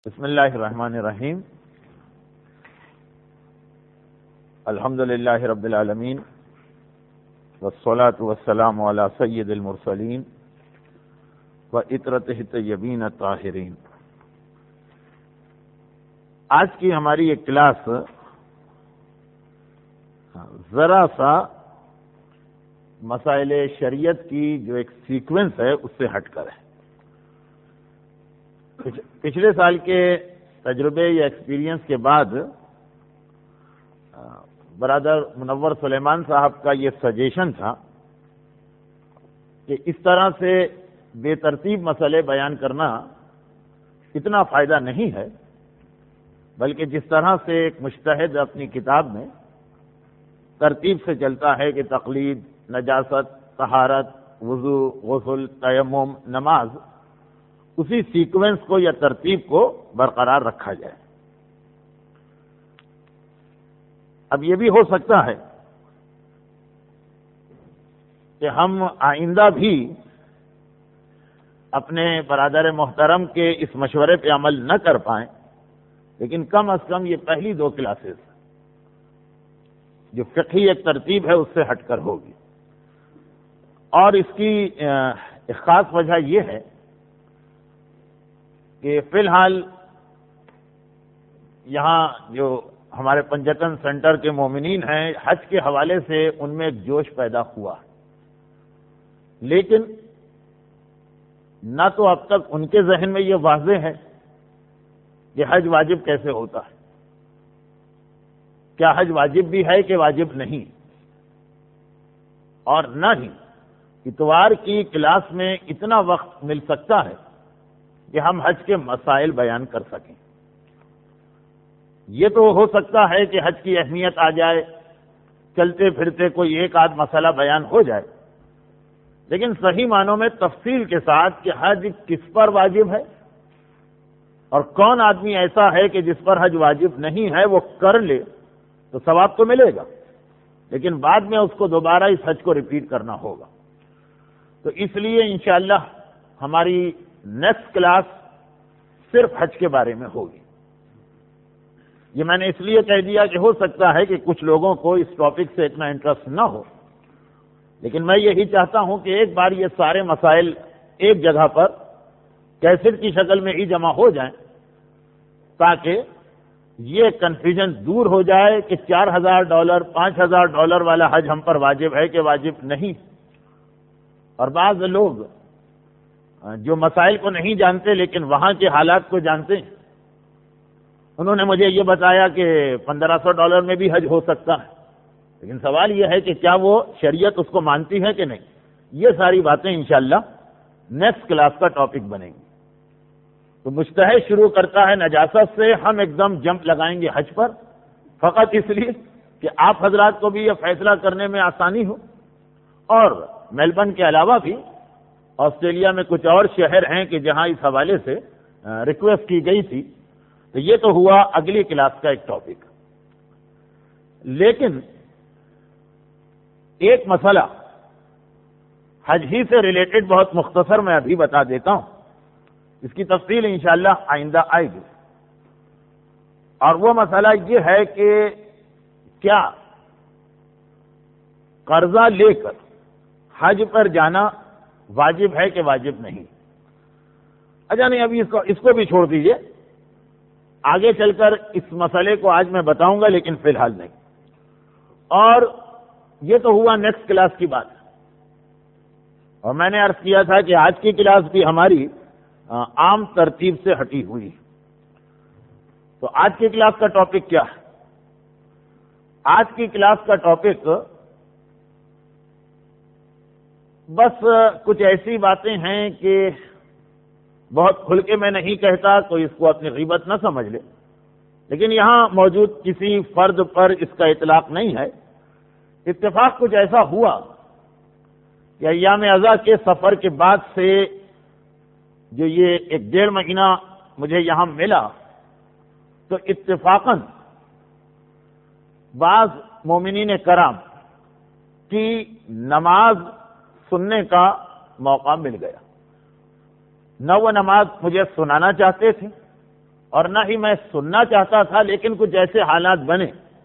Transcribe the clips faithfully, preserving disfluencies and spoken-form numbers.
بسم اللہ الرحمن الرحیم الحمد للہ رب العالمین والصلاة والسلام علی سید المرسلین وعطرتہ الطیبین الطاہرین۔ آج کی ہماری ایک کلاس ذرا سا مسائل شریعت کی جو ایک سیکوینس ہے اس سے ہٹ کر ہے۔ پچھلے سال کے تجربے یا ایکسپیرینس کے بعد برادر منور سلیمان صاحب کا یہ سجیشن تھا کہ اس طرح سے بے ترتیب مسئلے بیان کرنا اتنا فائدہ نہیں ہے، بلکہ جس طرح سے ایک مجتہد اپنی کتاب میں ترتیب سے چلتا ہے کہ تقلید، نجاست، طہارت، وضو، غسل، تیمم، نماز، اسی سیکوینس کو یا ترتیب کو برقرار رکھا جائے۔ اب یہ بھی ہو سکتا ہے کہ ہم آئندہ بھی اپنے برادر محترم کے اس مشورے پہ عمل نہ کر پائیں، لیکن کم از کم یہ پہلی دو کلاسز جو فقہی ایک ترتیب ہے اس سے ہٹ کر ہوگی۔ اور اس کی ایک خاص وجہ یہ ہے کہ فی الحال یہاں جو ہمارے پنجتن سینٹر کے مومنین ہیں، حج کے حوالے سے ان میں ایک جوش پیدا ہوا، لیکن نہ تو اب تک ان کے ذہن میں یہ واضح ہے کہ حج واجب کیسے ہوتا ہے، کیا حج واجب بھی ہے کہ واجب نہیں، اور نہ ہی اتوار کی کلاس میں اتنا وقت مل سکتا ہے کہ ہم حج کے مسائل بیان کر سکیں۔ یہ تو ہو سکتا ہے کہ حج کی اہمیت آ جائے، چلتے پھرتے کوئی ایک آدھ مسئلہ بیان ہو جائے، لیکن صحیح معنوں میں تفصیل کے ساتھ کہ حج کس پر واجب ہے اور کون آدمی ایسا ہے کہ جس پر حج واجب نہیں ہے، وہ کر لے تو ثواب تو ملے گا، لیکن بعد میں اس کو دوبارہ اس حج کو ریپیٹ کرنا ہوگا۔ تو اس لیے انشاءاللہ ہماری نیکسٹ کلاس صرف حج کے بارے میں ہوگی۔ یہ میں نے اس لیے کہہ دیا کہ ہو سکتا ہے کہ کچھ لوگوں کو اس ٹاپک سے اتنا انٹرسٹ نہ ہو، لیکن میں یہی چاہتا ہوں کہ ایک بار یہ سارے مسائل ایک جگہ پر کیسٹ کی شکل میں ہی جمع ہو جائیں، تاکہ یہ کنفیوژن دور ہو جائے کہ چار ہزار ڈالر پانچ ہزار ڈالر والا حج ہم پر واجب ہے کہ واجب نہیں۔ اور بعض لوگ جو مسائل کو نہیں جانتے لیکن وہاں کے حالات کو جانتے ہیں، انہوں نے مجھے یہ بتایا کہ پندرہ سو ڈالر میں بھی حج ہو سکتا ہے، لیکن سوال یہ ہے کہ کیا وہ شریعت اس کو مانتی ہے کہ نہیں۔ یہ ساری باتیں انشاءاللہ نیکسٹ کلاس کا ٹاپک بنیں گی۔ تو مجتہد شروع کرتا ہے نجاست سے، ہم ایک دم جمپ لگائیں گے حج پر، فقط اس لیے کہ آپ حضرات کو بھی یہ فیصلہ کرنے میں آسانی ہو، اور میلبرن کے علاوہ بھی آسٹریلیا میں کچھ اور شہر ہیں کہ جہاں اس حوالے سے ریکویسٹ کی گئی تھی، تو یہ تو ہوا اگلی کلاس کا ایک ٹاپک۔ لیکن ایک مسئلہ حج ہی سے ریلیٹڈ بہت مختصر میں ابھی بتا دیتا ہوں، اس کی تفصیل انشاءاللہ آئندہ آئے گی، اور وہ مسئلہ یہ ہے کہ کیا قرضہ لے کر حج پر جانا واجب ہے کہ واجب نہیں۔ اچھا نہیں، ابھی اس کو اس کو بھی چھوڑ دیجئے، آگے چل کر اس مسئلے کو آج میں بتاؤں گا، لیکن فی الحال نہیں۔ اور یہ تو ہوا نیکسٹ کلاس کی بات، اور میں نے عرض کیا تھا کہ آج کی کلاس بھی ہماری عام ترتیب سے ہٹی ہوئی۔ تو آج کی کلاس کا ٹاپک کیا ہے؟ آج کی کلاس کا ٹاپک بس کچھ ایسی باتیں ہیں کہ بہت کھل کے میں نہیں کہتا، کوئی اس کو اپنی غیبت نہ سمجھ لے، لیکن یہاں موجود کسی فرد پر اس کا اطلاق نہیں ہے۔ اتفاق کچھ ایسا ہوا کہ ایام عزا کے سفر کے بعد سے جو یہ ایک ڈیڑھ مہینہ مجھے یہاں ملا، تو اتفاقاً بعض مومنین کرام کی نماز سننے کا موقع مل گیا۔ نہ وہ نماز مجھے سنانا چاہتے تھے اور نہ ہی میں سننا چاہتا تھا، لیکن کچھ ایسے حالات بنے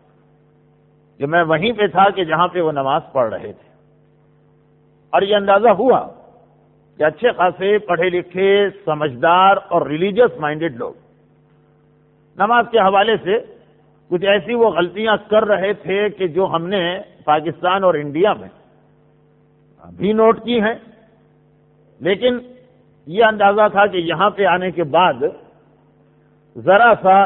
کہ میں وہیں پہ تھا کہ جہاں پہ وہ نماز پڑھ رہے تھے، اور یہ اندازہ ہوا کہ اچھے خاصے پڑھے لکھے، سمجھدار اور ریلیجیس مائنڈڈ لوگ نماز کے حوالے سے کچھ ایسی وہ غلطیاں کر رہے تھے کہ جو ہم نے پاکستان اور انڈیا میں بھی نوٹ کی ہیں، لیکن یہ اندازہ تھا کہ یہاں پہ آنے کے بعد ذرا سا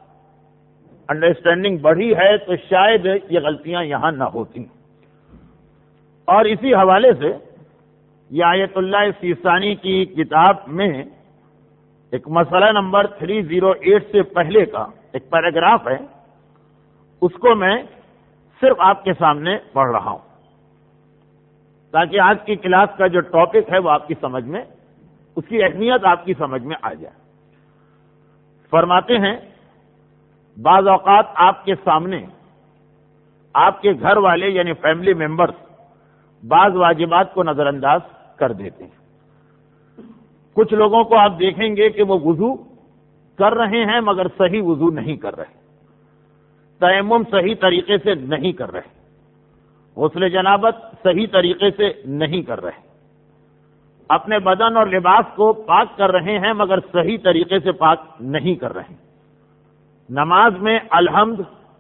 انڈرسٹینڈنگ بڑھی ہے تو شاید یہ غلطیاں یہاں نہ ہوتی، اور اسی حوالے سے یہ آیت اللہ سیستانی کی کتاب میں ایک مسئلہ نمبر تین سو آٹھ سے پہلے کا ایک پیراگراف ہے، اس کو میں صرف آپ کے سامنے پڑھ رہا ہوں تاکہ آج کی کلاس کا جو ٹاپک ہے وہ آپ کی سمجھ میں، اس کی اہمیت آپ کی سمجھ میں آ جائے۔ فرماتے ہیں بعض اوقات آپ کے سامنے آپ کے گھر والے یعنی فیملی ممبرز بعض واجبات کو نظر انداز کر دیتے ہیں۔ کچھ لوگوں کو آپ دیکھیں گے کہ وہ وضو کر رہے ہیں مگر صحیح وضو نہیں کر رہے، تیمم صحیح طریقے سے نہیں کر رہے، غسل جنابت صحیح طریقے سے نہیں کر رہے، اپنے بدن اور لباس کو پاک کر رہے ہیں مگر صحیح طریقے سے پاک نہیں کر رہے، نماز میں الحمد،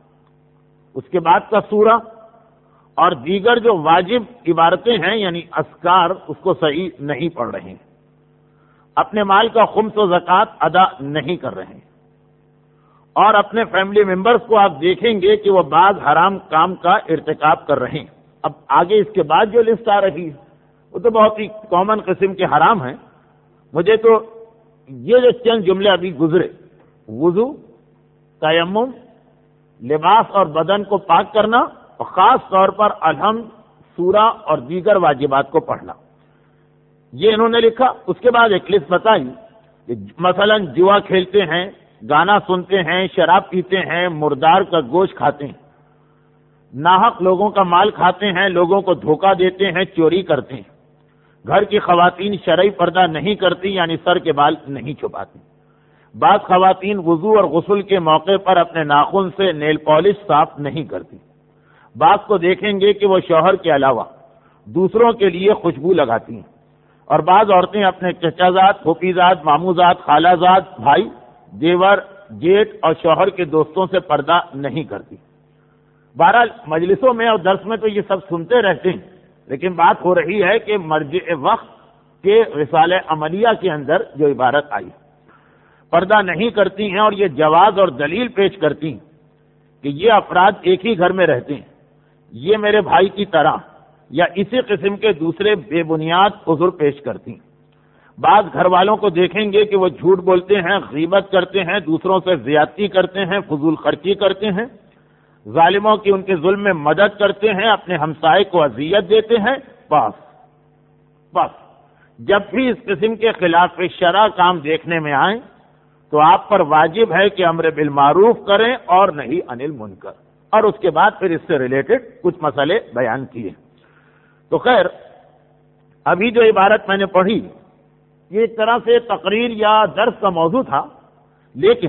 اس کے بعد کا سورہ اور دیگر جو واجب عبارتیں ہیں یعنی اذکار اس کو صحیح نہیں پڑھ رہے ہیں، اپنے مال کا خمس و زکوٰۃ ادا نہیں کر رہے ہیں، اور اپنے فیملی ممبرز کو آپ دیکھیں گے کہ وہ بعض حرام کام کا ارتکاب کر رہے ہیں۔ اب آگے اس کے بعد جو لسٹ آ رہی ہے وہ تو بہت ہی کامن قسم کے حرام ہیں، مجھے تو یہ جو چند جملے ابھی گزرے، وضو، تیمم، لباس اور بدن کو پاک کرنا، اور خاص طور پر الحمد، سورہ اور دیگر واجبات کو پڑھنا، یہ انہوں نے لکھا۔ اس کے بعد ایک لسٹ بتائی کہ مثلا جوا کھیلتے ہیں، گانا سنتے ہیں، شراب پیتے ہیں، مردار کا گوشت کھاتے ہیں، ناحق لوگوں کا مال کھاتے ہیں، لوگوں کو دھوکہ دیتے ہیں، چوری کرتے ہیں، گھر کی خواتین شرعی پردہ نہیں کرتی یعنی سر کے بال نہیں چھپاتی، بعض خواتین وضو اور غسل کے موقع پر اپنے ناخن سے نیل پالش صاف نہیں کرتی، بعض کو دیکھیں گے کہ وہ شوہر کے علاوہ دوسروں کے لیے خوشبو لگاتی ہیں، اور بعض عورتیں اپنے چچا زاد، پھوپھی زاد، ماموں زاد، خالہ زاد، بھائی، دیور، جیٹ اور شوہر کے دوستوں سے پردہ نہیں کرتی۔ بہرحال مجلسوں میں اور درس میں تو یہ سب سنتے رہتے ہیں، لیکن بات ہو رہی ہے کہ مرجع وقت کے رسالہ عملیہ کے اندر جو عبارت آئی، پردہ نہیں کرتی ہیں، اور یہ جواز اور دلیل پیش کرتی ہیں کہ یہ افراد ایک ہی گھر میں رہتے ہیں، یہ میرے بھائی کی طرح، یا اسی قسم کے دوسرے بے بنیاد عذر پیش کرتی ہیں۔ بعض گھر والوں کو دیکھیں گے کہ وہ جھوٹ بولتے ہیں، غیبت کرتے ہیں، دوسروں سے زیادتی کرتے ہیں، فضول خرچی کرتے ہیں، ظالموں کی ان کے ظلم میں مدد کرتے ہیں، اپنے ہمسائے کو اذیت دیتے ہیں۔ بس بس جب بھی اس قسم کے خلاف شرع کام دیکھنے میں آئیں تو آپ پر واجب ہے کہ امر بالمعروف کریں اور نہیں عن المنکر، اور اس کے بعد پھر اس سے ریلیٹڈ کچھ مسئلے بیان کیے۔ تو خیر، ابھی جو عبارت میں نے پڑھی یہ ایک طرح سے تقریر یا درس کا موضوع تھا، لیکن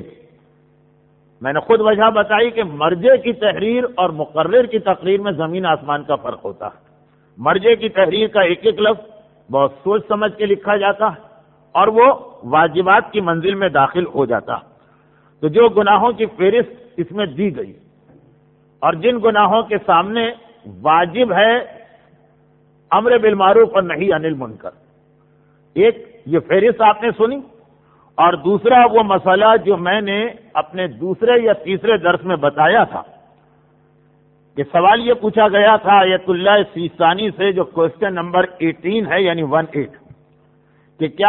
میں نے خود وجہ بتائی کہ مرجع کی تحریر اور مقرر کی تقریر میں زمین آسمان کا فرق ہوتا ہے۔ مرجع کی تحریر کا ایک ایک لفظ بہت سوچ سمجھ کے لکھا جاتا ہے اور وہ واجبات کی منزل میں داخل ہو جاتا ہے۔ تو جو گناہوں کی فہرست اس میں دی گئی اور جن گناہوں کے سامنے واجب ہے امر بالمعروف اور نہی عن المنکر، ایک یہ فہرست آپ نے سنی، اور دوسرا وہ مسئلہ جو میں نے اپنے دوسرے یا تیسرے درس میں بتایا تھا کہ سوال یہ پوچھا گیا تھا آیت اللہ سیستانی سے، جو کوشچن نمبر اٹھارہ ہے یعنی ون ایٹ، کہ کیا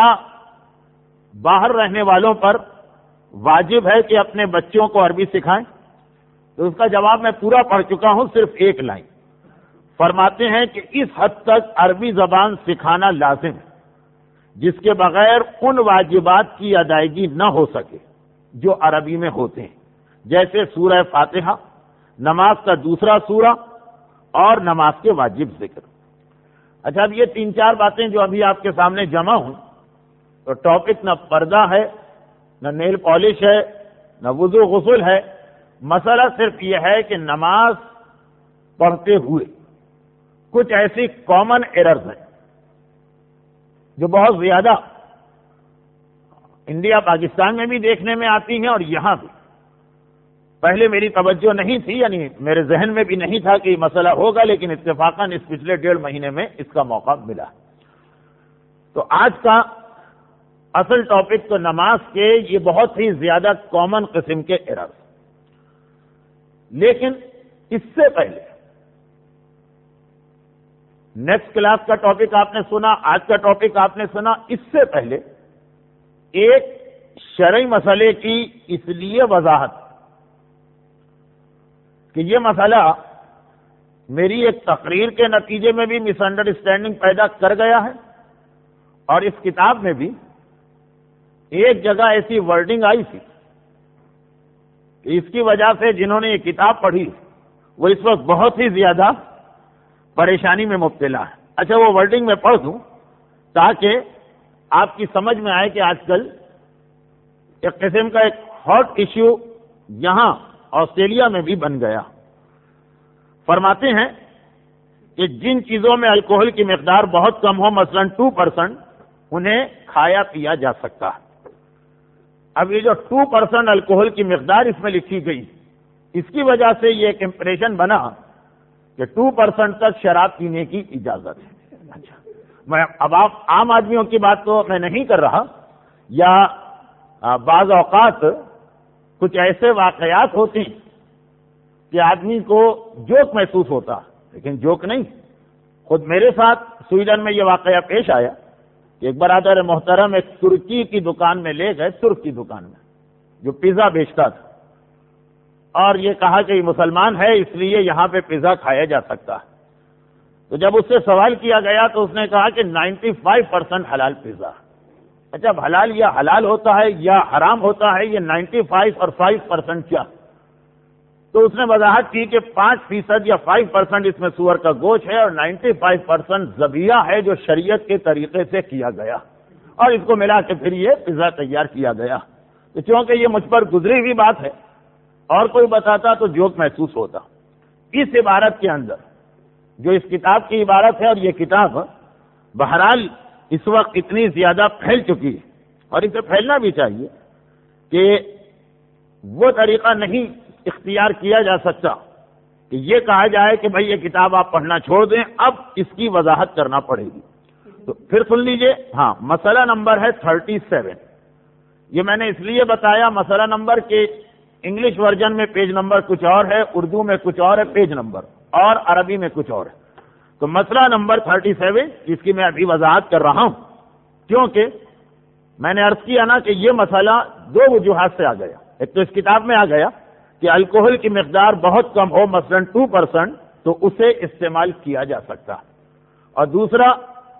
باہر رہنے والوں پر واجب ہے کہ اپنے بچوں کو عربی سکھائیں؟ تو اس کا جواب میں پورا پڑھ چکا ہوں، صرف ایک لائن۔ فرماتے ہیں کہ اس حد تک عربی زبان سکھانا لازم ہے جس کے بغیر ان واجبات کی ادائیگی نہ ہو سکے جو عربی میں ہوتے ہیں، جیسے سورہ فاتحہ، نماز کا دوسرا سورہ اور نماز کے واجب ذکر۔ اچھا، اب یہ تین چار باتیں جو ابھی آپ کے سامنے جمع ہوں، تو ٹاپک نہ پردہ ہے، نہ نیل پالش ہے، نہ وضو غسل ہے. مسئلہ صرف یہ ہے کہ نماز پڑھتے ہوئے کچھ ایسی کامن ایررز ہیں جو بہت زیادہ انڈیا پاکستان میں بھی دیکھنے میں آتی ہیں اور یہاں بھی. پہلے میری توجہ نہیں تھی، یعنی میرے ذہن میں بھی نہیں تھا کہ یہ مسئلہ ہوگا، لیکن اتفاقاً اس پچھلے ڈیڑھ مہینے میں اس کا موقع ملا. تو آج کا اصل ٹاپک تو نماز کے یہ بہت ہی زیادہ کامن قسم کے ایرر. لیکن اس سے پہلے نیکسٹ کلاس کا ٹاپک آپ نے سنا، آج کا ٹاپک آپ نے سنا. اس سے پہلے ایک شرعی مسئلے کی اس لیے وضاحت کہ یہ مسئلہ میری ایک تقریر کے نتیجے میں بھی مس انڈرسٹینڈنگ پیدا کر گیا ہے، اور اس کتاب میں بھی ایک جگہ ایسی ورڈنگ آئی تھی کہ اس کی وجہ سے جنہوں نے یہ کتاب پڑھی وہ اس وقت بہت ہی زیادہ پریشانی میں مبتلا ہے. اچھا وہ ورڈنگ میں پڑھ دوں تاکہ آپ کی سمجھ میں آئے کہ آج کل ایک قسم کا ایک ہاٹ ایشو یہاں آسٹریلیا میں بھی بن گیا. فرماتے ہیں کہ جن چیزوں میں الکوہل کی مقدار بہت کم ہو، مثلا ٹو پرسنٹ، انہیں کھایا پیا جا سکتا ہے. اب یہ جو ٹو پرسنٹ الکوہل کی مقدار اس میں لکھی گئی، اس کی وجہ سے یہ ایک امپریشن بنا کہ ٹو پرسنٹ تک شراب پینے کی اجازت ہے. اچھا میں اب آپ عام آدمیوں کی بات تو میں نہیں کر رہا، یا بعض اوقات کچھ ایسے واقعات ہوتے ہیں کہ آدمی کو جوک محسوس ہوتا، لیکن جوک نہیں. خود میرے ساتھ سویڈن میں یہ واقعہ پیش آیا کہ ایک برادر محترم ایک ترکی کی دکان میں لے گئے، ترک کی دکان میں جو پیزا بیچتا تھا، اور یہ کہا کہ یہ مسلمان ہے اس لیے یہاں پہ پیزا کھایا جا سکتا ہے. تو جب اس سے سوال کیا گیا تو اس نے کہا کہ نائنٹی فائیو پرسینٹ حلال پیزا. اچھا اب حلال یا حلال ہوتا ہے یا حرام ہوتا ہے، یہ نائنٹی فائیو اور فائیو پرسینٹ کیا؟ تو اس نے وضاحت کی کہ پانچ فیصد یا فائیو پرسینٹ اس میں سور کا گوشت ہے اور نائنٹی فائیو پرسینٹ ذبیحہ ہے جو شریعت کے طریقے سے کیا گیا، اور اس کو ملا کے پھر یہ پیزا تیار کیا گیا. تو چونکہ یہ مجھ پر گزری ہوئی بات ہے اور کوئی بتاتا تو جوک محسوس ہوتا. اس عبارت کے اندر جو اس کتاب کی عبارت ہے، اور یہ کتاب بہرحال اس وقت اتنی زیادہ پھیل چکی ہے اور اسے پھیلنا بھی چاہیے کہ وہ طریقہ نہیں اختیار کیا جا سکتا کہ یہ کہا جائے کہ بھئی یہ کتاب آپ پڑھنا چھوڑ دیں، اب اس کی وضاحت کرنا پڑے گی. تو پھر سن لیجئے. ہاں مسئلہ نمبر ہے تھرٹی سیون. یہ میں نے اس لیے بتایا مسئلہ نمبر کہ انگلش ورژن میں پیج نمبر کچھ اور ہے، اردو میں کچھ اور ہے پیج نمبر، اور عربی میں کچھ اور ہے. تو مسئلہ نمبر تھرٹی سیون جس کی میں ابھی وضاحت کر رہا ہوں، کیونکہ میں نے عرض کیا نا کہ یہ مسئلہ دو وجوہات سے آ گیا. ایک تو اس کتاب میں آ گیا کہ الکوہل کی مقدار بہت کم ہو، مثلا ٹو پرسنٹ، تو اسے استعمال کیا جا سکتا. اور دوسرا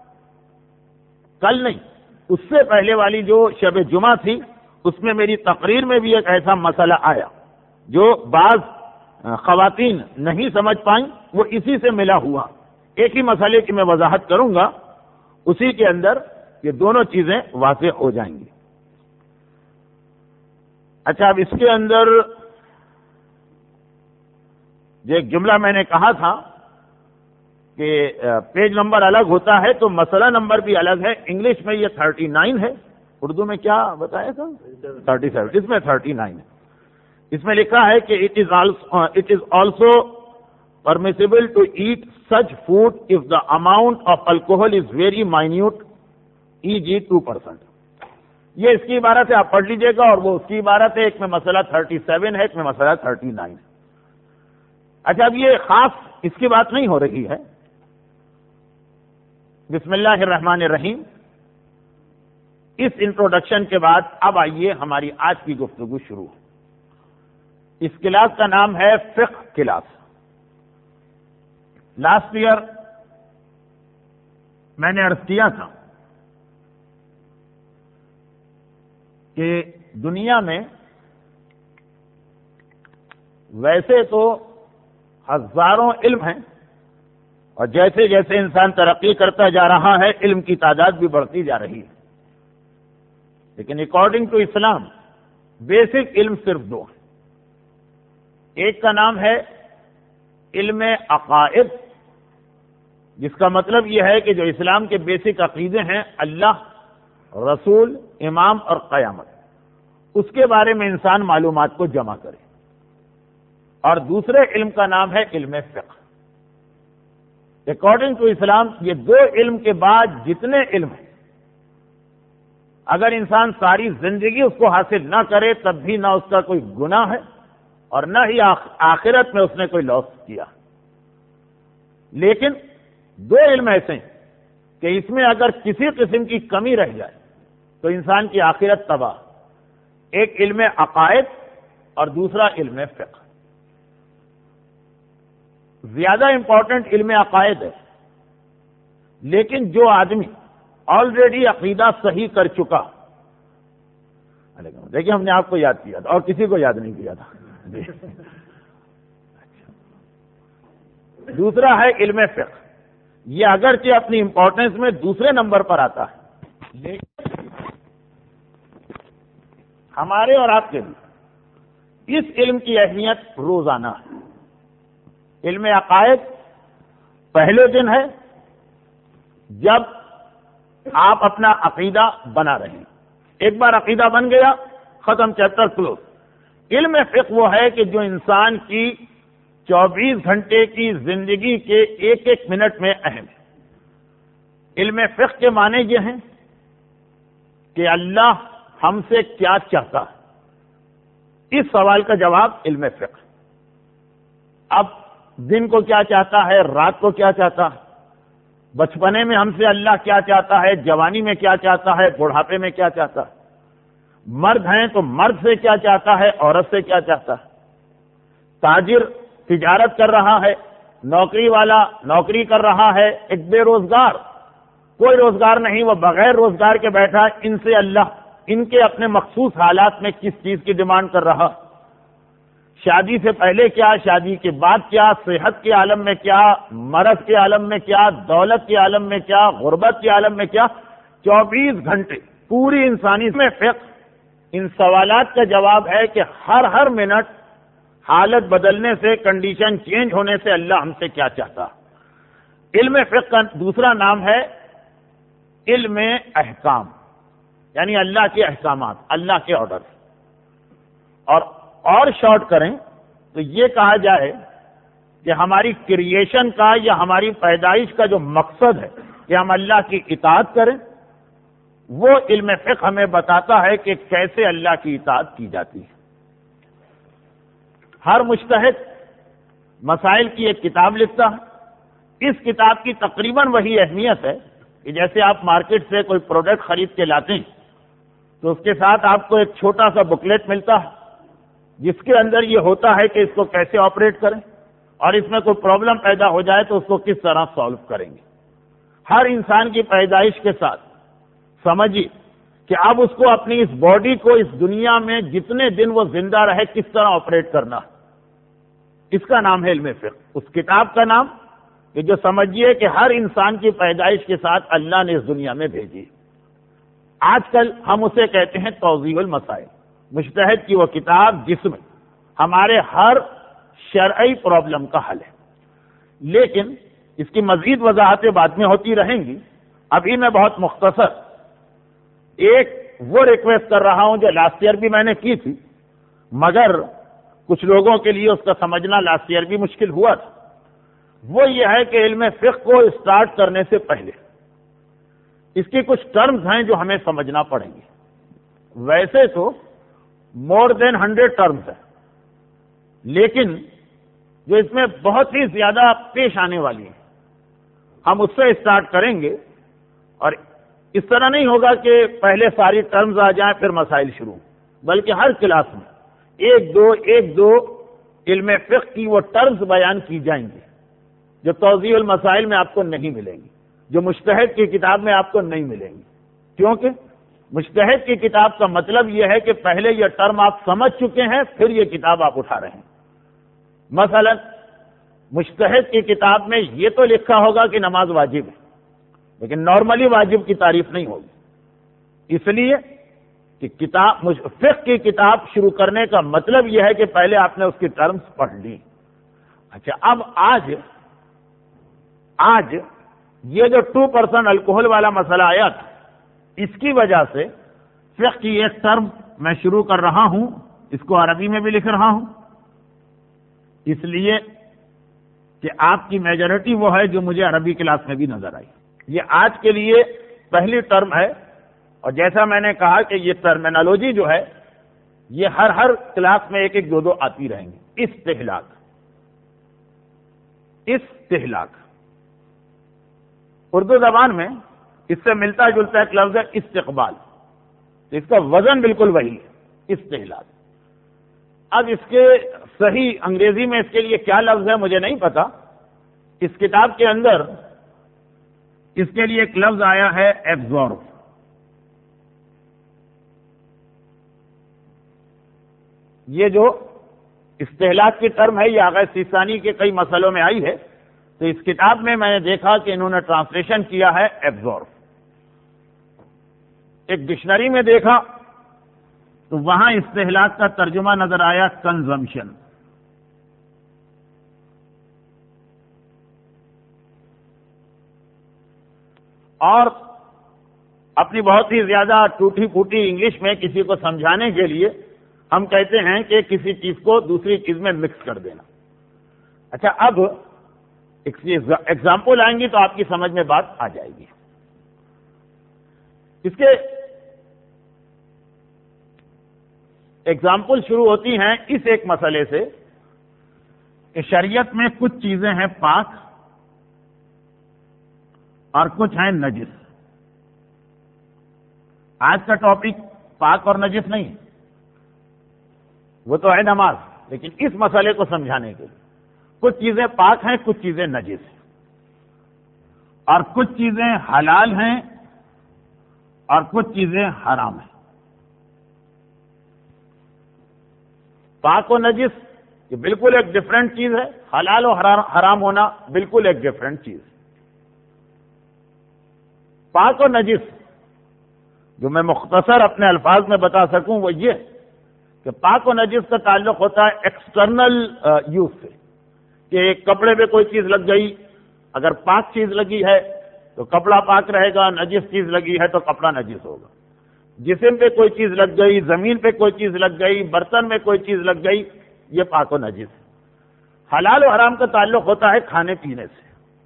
کل نہیں، اس سے پہلے والی جو شب جمعہ تھی اس میں میری تقریر میں بھی ایک ایسا مسئلہ آیا جو بعض خواتین نہیں سمجھ پائیں، وہ اسی سے ملا ہوا. ایک ہی مسئلے کی میں وضاحت کروں گا، اسی کے اندر یہ دونوں چیزیں واضح ہو جائیں گی. اچھا اب اس کے اندر جو ایک جملہ میں نے کہا تھا کہ پیج نمبر الگ ہوتا ہے تو مسئلہ نمبر بھی الگ ہے. انگلش میں یہ تھرٹی نائن ہے، اردو میں کیا بتایا تھا؟ Thirty seven. اس میں تھرٹی نائن ہے. اس میں لکھا ہے کہ it is also it is also permissible to eat such food if the amount of alcohol is very minute, for example two percent. یہ اس کی عبارت ہے، آپ پڑھ لیجئے گا، اور وہ اس کی عبارت ہے. ایک میں مسئلہ تھرٹی سیون ہے، ایک میں مسئلہ تھرٹی نائن. اچھا اب یہ خاص اس کی بات نہیں ہو رہی ہے. بسم اللہ الرحمن الرحیم. اس انٹروڈکشن کے بعد اب آئیے ہماری آج کی گفتگو شروع. اس کلاس کا نام ہے فقہ کلاس. لاسٹ ایئر میں نے عرض کیا تھا کہ دنیا میں ویسے تو ہزاروں علم ہیں، اور جیسے جیسے انسان ترقی کرتا جا رہا ہے علم کی تعداد بھی بڑھتی جا رہی ہے، لیکن اکارڈنگ ٹو اسلام بیسک علم صرف دو ہیں. ایک کا نام ہے علم عقائد، جس کا مطلب یہ ہے کہ جو اسلام کے بیسک عقیدے ہیں، اللہ، رسول، امام اور قیامت، اس کے بارے میں انسان معلومات کو جمع کرے. اور دوسرے علم کا نام ہے علم فقہ. اکارڈنگ ٹو اسلام یہ دو علم کے بعد جتنے علم ہیں، اگر انسان ساری زندگی اس کو حاصل نہ کرے تب بھی نہ اس کا کوئی گناہ ہے اور نہ ہی آخرت میں اس نے کوئی لاس کیا. لیکن دو علم ایسے ہیں کہ اس میں اگر کسی قسم کی کمی رہ جائے تو انسان کی آخرت تباہ. ایک علم عقائد اور دوسرا علم فقہ. زیادہ امپورٹنٹ علم عقائد ہے، لیکن جو آدمی آلریڈی عقیدہ صحیح کر چکا، دیکھیے ہم نے آپ کو یاد کیا تھا اور کسی کو یاد نہیں کیا تھا. دوسرا ہے علم فقہ. یہ اگرچہ اپنی امپورٹنس میں دوسرے نمبر پر آتا ہے، لیکن ہمارے اور آپ کے لیے اس علم کی اہمیت روزانہ ہے. علم عقائد پہلے دن ہے جب آپ اپنا عقیدہ بنا رہے ہیں. ایک بار عقیدہ بن گیا، ختم، چیپٹر کلوز. علم فقہ وہ ہے کہ جو انسان کی چوبیس گھنٹے کی زندگی کے ایک ایک منٹ میں اہم ہے. علم فقہ کے معنی یہ ہیں کہ اللہ ہم سے کیا چاہتا ہے، اس سوال کا جواب علم فقہ. اب دن کو کیا چاہتا ہے، رات کو کیا چاہتا ہے، بچپنے میں ہم سے اللہ کیا چاہتا ہے، جوانی میں کیا چاہتا ہے، بڑھاپے میں کیا چاہتا ہے. مرد ہیں تو مرد سے کیا چاہتا ہے، عورت سے کیا چاہتا ہے. تاجر تجارت کر رہا ہے، نوکری والا نوکری کر رہا ہے، ایک بے روزگار کوئی روزگار نہیں، وہ بغیر روزگار کے بیٹھا، ان سے اللہ ان کے اپنے مخصوص حالات میں کس چیز کی ڈیمانڈ کر رہا. شادی سے پہلے کیا، شادی کے بعد کیا، صحت کے عالم میں کیا، مرض کے عالم میں کیا، دولت کے عالم میں کیا، غربت کے عالم میں کیا. چوبیس گھنٹے پوری انسانی میں فقہ ان سوالات کا جواب ہے کہ ہر ہر منٹ حالت بدلنے سے، کنڈیشن چینج ہونے سے اللہ ہم سے کیا چاہتا. علم فقہ کا دوسرا نام ہے علم احکام، یعنی اللہ کے احکامات، اللہ کے آرڈر. اور اور شارٹ کریں تو یہ کہا جائے کہ ہماری کریشن کا یا ہماری پیدائش کا جو مقصد ہے کہ ہم اللہ کی اطاعت کریں، وہ علم فقہ ہمیں بتاتا ہے کہ کیسے اللہ کی اطاعت کی جاتی ہے. ہر مجتہد مسائل کی ایک کتاب لکھتا ہے. اس کتاب کی تقریباً وہی اہمیت ہے کہ جیسے آپ مارکیٹ سے کوئی پروڈکٹ خرید کے لاتے ہیں تو اس کے ساتھ آپ کو ایک چھوٹا سا بکلیٹ ملتا ہے جس کے اندر یہ ہوتا ہے کہ اس کو کیسے آپریٹ کریں اور اس میں کوئی پرابلم پیدا ہو جائے تو اس کو کس طرح سالو کریں گے. ہر انسان کی پیدائش کے ساتھ سمجھیے کہ اب اس کو اپنی اس باڈی کو اس دنیا میں جتنے دن وہ زندہ رہے کس طرح آپریٹ کرنا، اس کا نام ہے علم فقہ. اس کتاب کا نام کہ جو سمجھیے کہ ہر انسان کی پیدائش کے ساتھ اللہ نے اس دنیا میں بھیجی. آج کل ہم اسے کہتے ہیں توضیح المسائل، مجتہد کی وہ کتاب جس میں ہمارے ہر شرعی پرابلم کا حل ہے. لیکن اس کی مزید وضاحتیں بعد میں ہوتی رہیں گی. ابھی میں بہت مختصر ایک وہ ریکویسٹ کر رہا ہوں جو لاسٹ ایئر بھی میں نے کی تھی، مگر کچھ لوگوں کے لیے اس کا سمجھنا لاسٹ ایئر بھی مشکل ہوا تھا. وہ یہ ہے کہ علم فقہ کو اسٹارٹ کرنے سے پہلے اس کی کچھ ٹرمز ہیں جو ہمیں سمجھنا پڑیں گے. ویسے تو مور دین ہنڈریڈ ٹرمز ہیں، لیکن جو اس میں بہت ہی زیادہ پیش آنے والی ہیں ہم اس سے اسٹارٹ کریں گے. اور اس طرح نہیں ہوگا کہ پہلے ساری ٹرمز آ جائیں پھر مسائل شروع، بلکہ ہر کلاس میں ایک دو ایک دو علم فقہ کی وہ ٹرمز بیان کی جائیں گی جو توضیح المسائل میں آپ کو نہیں ملیں گی، جو مجتہد کی کتاب میں آپ کو نہیں ملیں گی. کیونکہ مجتہد کی کتاب کا مطلب یہ ہے کہ پہلے یہ ٹرم آپ سمجھ چکے ہیں پھر یہ کتاب آپ اٹھا رہے ہیں. مثلا مجتہد کی کتاب میں یہ تو لکھا ہوگا کہ نماز واجب ہے، لیکن نارملی واجب کی تعریف نہیں ہوگی، اس لیے کہ کتاب فقہ کی کتاب شروع کرنے کا مطلب یہ ہے کہ پہلے آپ نے اس کی ٹرمز پڑھ لی. اچھا اب آج آج یہ جو ٹو پرسنٹ الکوہل والا مسئلہ آیا تھا، اس کی وجہ سے فقہ کی ایک ٹرم میں شروع کر رہا ہوں، اس کو عربی میں بھی لکھ رہا ہوں، اس لیے کہ آپ کی میجورٹی وہ ہے جو مجھے عربی کلاس میں بھی نظر آئی. یہ آج کے لیے پہلی ٹرم ہے، اور جیسا میں نے کہا کہ یہ ٹرمینالوجی جو ہے یہ ہر ہر کلاس میں ایک ایک دو دو آتی رہیں گی. استہلاک، استہلاک اردو زبان میں اس سے ملتا جلتا ایک لفظ ہے استقبال، اس کا وزن بالکل وہی ہے، استہلاک. اب اس کے صحیح انگریزی میں اس کے لیے کیا لفظ ہے مجھے نہیں پتا. اس کتاب کے اندر اس کے لیے ایک لفظ آیا ہے ایبزارب. یہ جو استہلاک کی ٹرم ہے یہ آغا سیستانی کے کئی مسئلوں میں آئی ہے، تو اس کتاب میں میں نے دیکھا کہ انہوں نے ٹرانسلیشن کیا ہے ایبزارب. ایک ڈکشنری میں دیکھا تو وہاں استہلاک کا ترجمہ نظر آیا کنزمپشن. اور اپنی بہت ہی زیادہ ٹوٹی پھوٹی انگلش میں کسی کو سمجھانے کے لیے ہم کہتے ہیں کہ کسی چیز کو دوسری چیز میں مکس کر دینا. اچھا اب ایگزامپل آئیں گی تو آپ کی سمجھ میں بات آ جائے گی. اس کے ایگزامپل شروع ہوتی ہیں اس ایک مسئلے سے کہ شریعت میں کچھ چیزیں ہیں پاک اور کچھ ہیں نجس. آج کا ٹاپک پاک اور نجس نہیں، وہ تو ہے نماز، لیکن اس مسئلے کو سمجھانے کے لیے کچھ چیزیں پاک ہیں، کچھ چیزیں نجس ہیں، اور کچھ چیزیں حلال ہیں اور کچھ چیزیں حرام ہیں. پاک و نجس یہ بالکل ایک ڈفرینٹ چیز ہے، حلال و حرام ہونا بالکل ایک ڈفرینٹ چیز ہے. پاک و نجس جو میں مختصر اپنے الفاظ میں بتا سکوں وہ یہ کہ پاک و نجس کا تعلق ہوتا ہے ایکسٹرنل یوز سے، کہ ایک کپڑے پہ کوئی چیز لگ گئی، اگر پاک چیز لگی ہے تو کپڑا پاک رہے گا، نجس چیز لگی ہے تو کپڑا نجس ہوگا. جسم پہ کوئی چیز لگ گئی، زمین پہ کوئی چیز لگ گئی، برتن میں کوئی چیز لگ گئی، یہ پاک و نجس ہے. حلال و حرام کا تعلق ہوتا ہے کھانے پینے سے.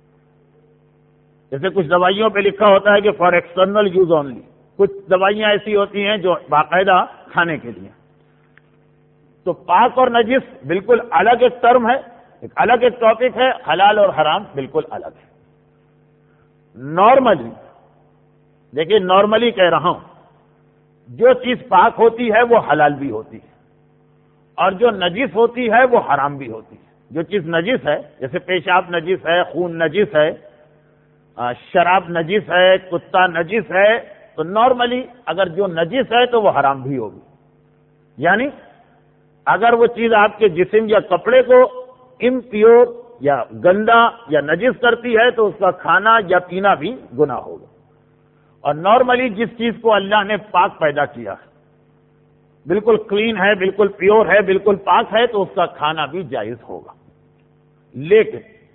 جیسے کچھ دوائیوں پہ لکھا ہوتا ہے کہ فار ایکسٹرنل یوز اونلی، کچھ دوائیاں ایسی ہوتی ہیں جو باقاعدہ کھانے کے لیے. تو پاک اور نجس بالکل الگ ایک ٹرم ہے، ایک الگ ایک ٹاپک ہے. حلال اور حرام بالکل الگ ہے. نارملی دیکھیے، نارملی کہہ رہا ہوں، جو چیز پاک ہوتی ہے وہ حلال بھی ہوتی ہے، اور جو نجس ہوتی ہے وہ حرام بھی ہوتی ہے. جو چیز نجس ہے، جیسے پیشاب نجس ہے، خون نجس ہے، شراب نجس ہے، کتا نجس ہے، تو نارملی اگر جو نجس ہے تو وہ حرام بھی ہوگی. یعنی اگر وہ چیز آپ کے جسم یا کپڑے کو امپیور یا گندا یا نجس کرتی ہے تو اس کا کھانا یا پینا بھی گناہ ہوگا. اور نارملی جس چیز کو اللہ نے پاک پیدا کیا ہے، بالکل کلین ہے، بالکل پیور ہے، بالکل پاک ہے، تو اس کا کھانا بھی جائز ہوگا. لیکن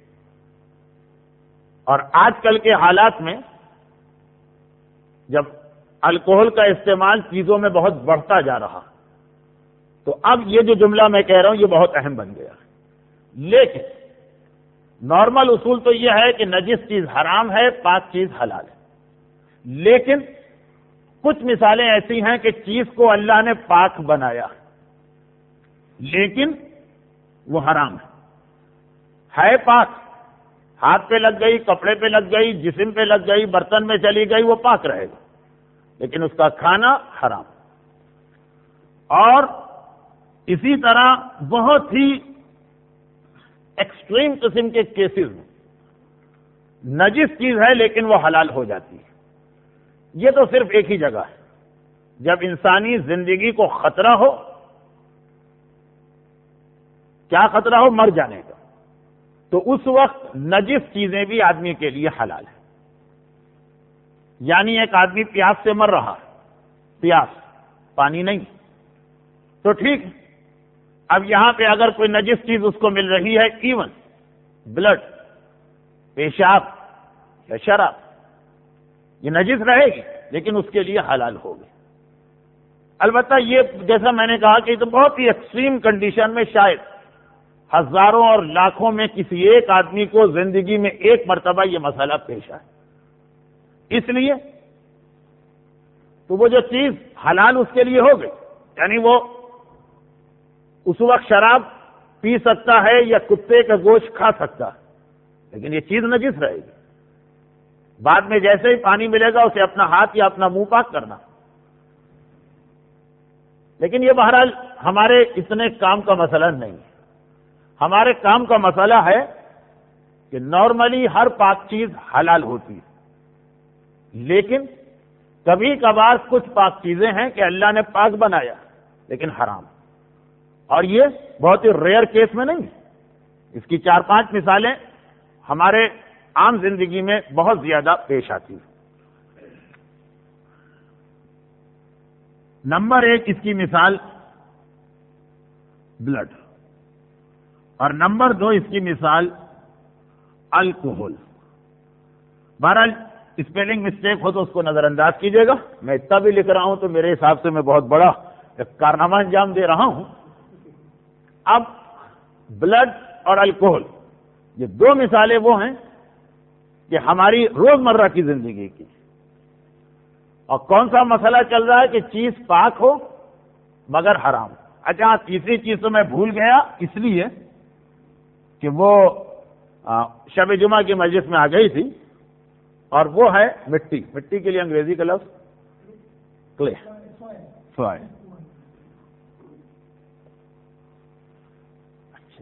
اور آج کل کے حالات میں جب الکوہل کا استعمال چیزوں میں بہت بڑھتا جا رہا، تو اب یہ جو جملہ میں کہہ رہا ہوں یہ بہت اہم بن گیا. لیکن نارمل اصول تو یہ ہے کہ نجس چیز حرام ہے، پاک چیز حلال ہے. لیکن کچھ مثالیں ایسی ہیں کہ چیز کو اللہ نے پاک بنایا لیکن وہ حرام ہے. ہے پاک، ہاتھ پہ لگ گئی، کپڑے پہ لگ گئی، جسم پہ لگ گئی، برتن میں چلی گئی، وہ پاک رہے گا، لیکن اس کا کھانا حرام. اور اسی طرح بہت ہی ایکسٹریم قسم کے کیسز میں نجس چیز ہے لیکن وہ حلال ہو جاتی ہے. یہ تو صرف ایک ہی جگہ ہے، جب انسانی زندگی کو خطرہ ہو. کیا خطرہ ہو؟ مر جانے کا. تو اس وقت نجس چیزیں بھی آدمی کے لیے حلال ہیں. یعنی ایک آدمی پیاس سے مر رہا، پیاس پانی نہیں، تو ٹھیک ہے۔ اب یہاں پہ اگر کوئی نجس چیز اس کو مل رہی ہے، ایون بلڈ، پیشاب یا شراب، یہ نجس رہے گی لیکن اس کے لیے حلال ہوگی۔ البتہ یہ جیسا میں نے کہا کہ یہ تو بہت ہی ایکسٹریم کنڈیشن میں شاید ہزاروں اور لاکھوں میں کسی ایک آدمی کو زندگی میں ایک مرتبہ یہ مسئلہ پیش آئے، اس لیے تو وہ جو چیز حلال اس کے لیے ہو گئی، یعنی وہ اس وقت شراب پی سکتا ہے یا کتے کا گوشت کھا سکتا ہے، لیکن یہ چیز نجس رہے گی۔ بعد میں جیسے ہی پانی ملے گا اسے اپنا ہاتھ یا اپنا منہ پاک کرنا۔ لیکن یہ بہرحال ہمارے اتنے کام کا مسئلہ نہیں ہے۔ ہمارے کام کا مسئلہ ہے کہ نارملی ہر پاک چیز حلال ہوتی ہے، لیکن کبھی کبھار کچھ پاک چیزیں ہیں کہ اللہ نے پاک بنایا لیکن حرام، اور یہ بہت ہی ریئر کیس میں نہیں ہے۔ اس کی چار پانچ مثالیں ہمارے عام زندگی میں بہت زیادہ پیش آتی ہیں۔ نمبر ایک اس کی مثال بلڈ، اور نمبر دو اس کی مثال الکوہل۔ بہرحال اسپیلنگ مسٹیک ہو تو اس کو نظر انداز کیجیے گا، میں اتنا بھی لکھ رہا ہوں تو میرے حساب سے میں بہت بڑا ایک کارنامہ انجام دے رہا ہوں۔ اب بلڈ اور الکوہل یہ دو مثالیں وہ ہیں کہ ہماری روزمرہ کی زندگی کی، اور کون سا مسئلہ چل رہا ہے کہ چیز پاک ہو مگر حرام۔ اچھا تیسری چیز تو میں بھول گیا اس لیے کہ وہ شب جمعہ کی مجلس میں آ گئی تھی، اور وہ ہے مٹی۔ مٹی کے لیے انگریزی کا لفظ کلے، سوائل۔ اچھا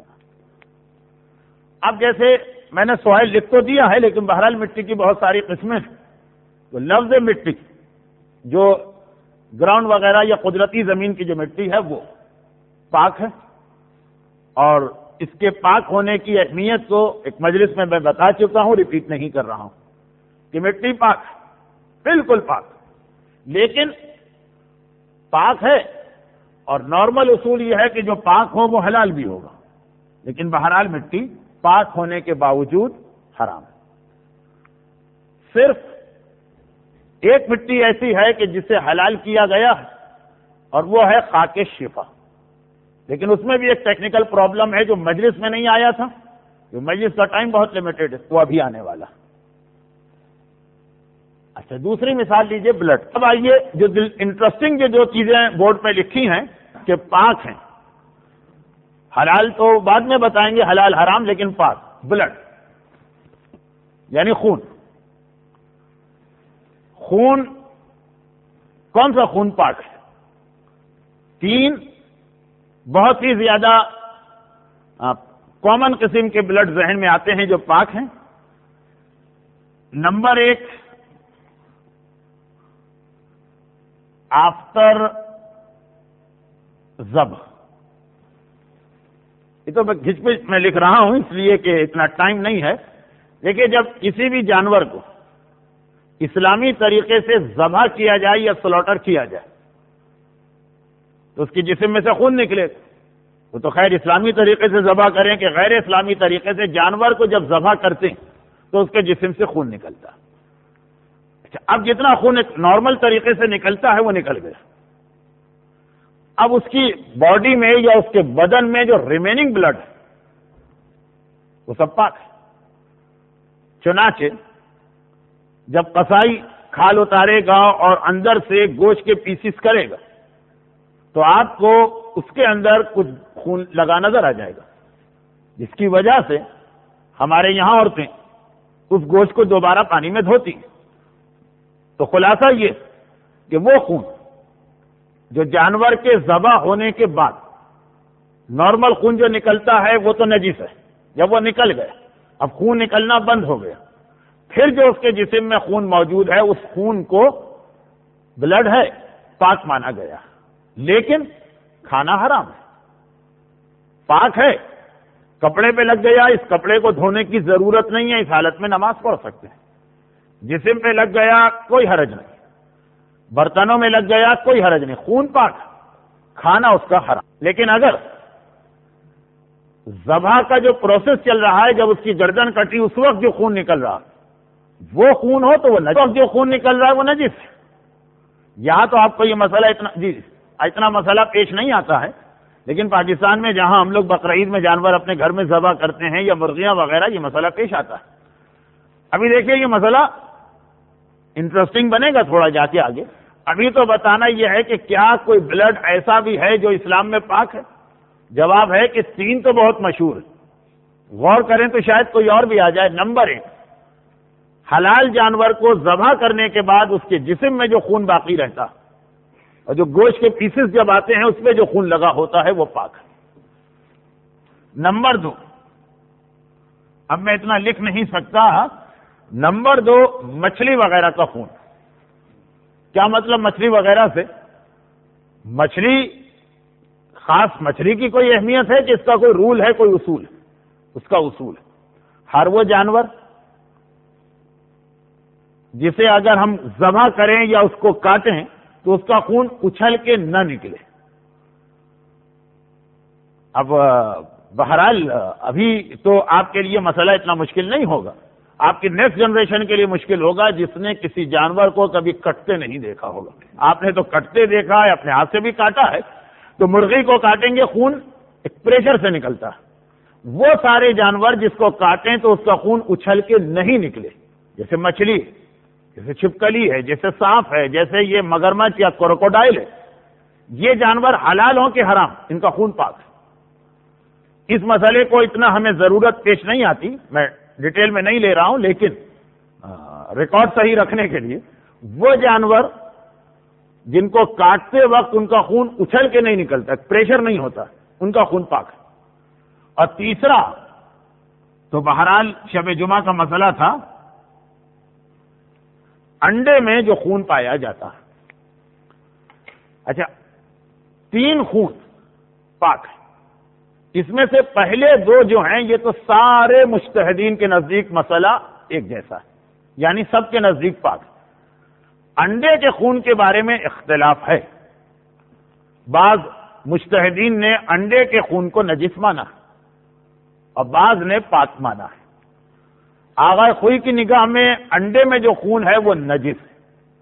اب جیسے میں نے سوائل لکھ تو دیا ہے، لیکن بہرحال مٹی کی بہت ساری قسمیں ہیں، تو لفظ مٹی جو گراؤنڈ وغیرہ یا قدرتی زمین کی جو مٹی ہے وہ پاک ہے، اور اس کے پاک ہونے کی اہمیت کو ایک مجلس میں میں بتا چکا ہوں، ریپیٹ نہیں کر رہا ہوں کہ مٹی پاک ہے، بالکل پاک، لیکن پاک ہے، اور نارمل اصول یہ ہے کہ جو پاک ہو وہ حلال بھی ہوگا، لیکن بہرحال مٹی پاک ہونے کے باوجود حرام ہے۔ صرف ایک مٹی ایسی ہے کہ جسے حلال کیا گیا ہے، اور وہ ہے خاک شفا، لیکن اس میں بھی ایک ٹیکنیکل پرابلم ہے جو مجلس میں نہیں آیا تھا، جو مجلس کا ٹائم بہت لمیٹڈ ہے، وہ ابھی آنے والا۔ اچھا دوسری مثال لیجئے بلڈ۔ اب آئیے جو انٹرسٹنگ جو جو چیزیں بورڈ پہ لکھی ہیں کہ پاک ہیں، حلال تو بعد میں بتائیں گے حلال حرام، لیکن پاک بلڈ یعنی خون۔ خون کون سا خون پاک ہے؟ تین بہت ہی زیادہ کامن قسم کے بلڈ ذہن میں آتے ہیں جو پاک ہیں۔ نمبر ایک آفٹر ذبح، یہ تو میں گھچ پچ میں لکھ رہا ہوں اس لیے کہ اتنا ٹائم نہیں ہے۔ دیکھیے جب کسی بھی جانور کو اسلامی طریقے سے ذبح کیا جائے یا سلوٹر کیا جائے تو اس کی جسم میں سے خون نکلے، وہ تو خیر اسلامی طریقے سے ذبح کریں کہ غیر اسلامی طریقے سے جانور کو جب ذبح کرتے ہیں تو اس کے جسم سے خون نکلتا ہے۔ اچھا اب جتنا خون نارمل طریقے سے نکلتا ہے وہ نکل گیا، اب اس کی باڈی میں یا اس کے بدن میں جو ریمیننگ بلڈ ہے وہ سب پاک ہے۔ چنانچہ جب قصائی کھال اتارے گا اور اندر سے گوشت کے پیسز کرے گا تو آپ کو اس کے اندر کچھ خون لگا نظر آ جائے گا، جس کی وجہ سے ہمارے یہاں عورتیں اس گوشت کو دوبارہ پانی میں دھوتی ہیں۔ تو خلاصہ یہ کہ وہ خون جو جانور کے ذبح ہونے کے بعد نارمل خون جو نکلتا ہے وہ تو نجس ہے، جب وہ نکل گیا اب خون نکلنا بند ہو گیا، پھر جو اس کے جسم میں خون موجود ہے اس خون کو بلڈ ہے، پاک مانا گیا، لیکن کھانا حرام ہے۔ پاک ہے، کپڑے پہ لگ گیا، اس کپڑے کو دھونے کی ضرورت نہیں ہے، اس حالت میں نماز پڑھ سکتے ہیں۔ جسم پہ لگ گیا کوئی حرج نہیں، برتنوں میں لگ گیا کوئی حرج نہیں، خون پاک، کھانا اس کا حرام۔ لیکن اگر ذبح کا جو پروسیس چل رہا ہے، جب اس کی گردن کٹی اس وقت جو خون نکل رہا وہ خون ہو تو وہ نجس، جو خون نکل رہا ہے وہ نجس ہے۔ یہاں تو آپ کو یہ مسئلہ اتنا جی اتنا مسئلہ پیش نہیں آتا ہے، لیکن پاکستان میں جہاں ہم لوگ بقرعید میں جانور اپنے گھر میں ذبح کرتے ہیں یا مرغیاں وغیرہ، یہ مسئلہ پیش آتا ہے۔ ابھی دیکھیے یہ مسئلہ انٹرسٹنگ بنے گا تھوڑا جا کے آگے۔ ابھی تو بتانا یہ ہے کہ کیا کوئی بلڈ ایسا بھی ہے جو اسلام میں پاک ہے؟ جواب ہے کہ تین تو بہت مشہور ہے، غور کریں تو شاید کوئی اور بھی آ جائے۔ نمبر ایک، حلال جانور کو ذبح کرنے کے بعد اس کے جسم میں جو خون باقی رہتا اور جو گوشت کے پیسز جب آتے ہیں اس میں جو خون لگا ہوتا ہے وہ پاک ہے۔ نمبر دو، اب میں اتنا لکھ نہیں سکتا، نمبر دو، مچھلی وغیرہ کا خون۔ کیا مطلب مچھلی وغیرہ سے؟ مچھلی خاص مچھلی کی کوئی اہمیت ہے کہ اس کا کوئی رول ہے، کوئی اصول ہے؟ اس کا اصول ہے ہر وہ جانور جسے اگر ہم ذبح کریں یا اس کو کاٹیں تو اس کا خون اچھل کے نہ نکلے۔ اب بہرحال ابھی تو آپ کے لیے مسئلہ اتنا مشکل نہیں ہوگا، آپ کی نیکسٹ جنریشن کے لیے مشکل ہوگا جس نے کسی جانور کو کبھی کٹتے نہیں دیکھا ہوگا۔ آپ نے تو کٹتے دیکھا ہے، اپنے ہاتھ سے بھی کاٹا ہے، تو مرغی کو کاٹیں گے خون ایک پریشر سے نکلتا ہے۔ وہ سارے جانور جس کو کاٹیں تو اس کا خون اچھل کے نہیں نکلے، جیسے مچھلی، جیسے چھپکلی ہے، جیسے سانپ ہے، جیسے یہ مگرمچھ یا کروکوڈائل ہے، یہ جانور حلال ہوں کہ حرام، ان کا خون پاک ہے۔ اس مسئلے کو اتنا ہمیں ضرورت پیش نہیں آتی، میں ڈیٹیل میں نہیں لے رہا ہوں، لیکن ریکارڈ صحیح رکھنے کے لیے وہ جانور جن کو کاٹتے وقت ان کا خون اچھل کے نہیں نکلتا، پریشر نہیں ہوتا، ان کا خون پاک ہے۔ اور تیسرا تو بہرحال شب جمعہ کا مسئلہ تھا، انڈے میں جو خون پایا جاتا ہے۔ اچھا، تین خون پاک ہے، اس میں سے پہلے دو جو ہیں یہ تو سارے مجتہدین کے نزدیک مسئلہ ایک جیسا ہے، یعنی سب کے نزدیک پاک ہے۔ انڈے کے خون کے بارے میں اختلاف ہے، بعض مجتہدین نے انڈے کے خون کو نجس مانا اور بعض نے پاک مانا ہے۔ آغا خوئی کی نگاہ میں انڈے میں جو خون ہے وہ نجس ہے،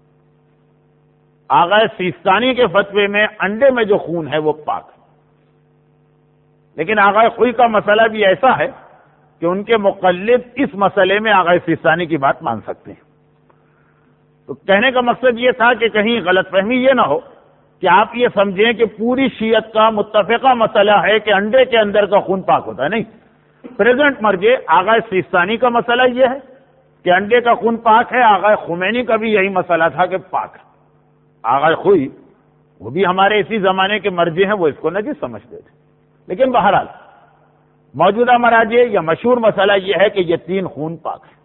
آغا سیستانی کے فتوے میں انڈے میں جو خون ہے وہ پاک ہے۔ لیکن آغا خوئی کا مسئلہ بھی ایسا ہے کہ ان کے مقلد اس مسئلے میں آغا سیستانی کی بات مان سکتے ہیں۔ تو کہنے کا مقصد یہ تھا کہ کہیں غلط فہمی یہ نہ ہو کہ آپ یہ سمجھیں کہ پوری شیعت کا متفقہ مسئلہ ہے کہ انڈے کے اندر کا خون پاک ہوتا ہے، نہیں۔ پریزنٹ مرجع آغا سیستانی کا مسئلہ یہ ہے کہ انڈے کا خون پاک ہے، آغا خمینی کا بھی یہی مسئلہ تھا کہ پاک ہے۔ آغا خوئی وہ بھی ہمارے اسی زمانے کے مرجع ہیں، وہ اس کو نجس سمجھتے تھے۔ لیکن بہرحال موجودہ مراجع یا مشہور مسئلہ یہ ہے کہ یہ تین خون پاک ہے۔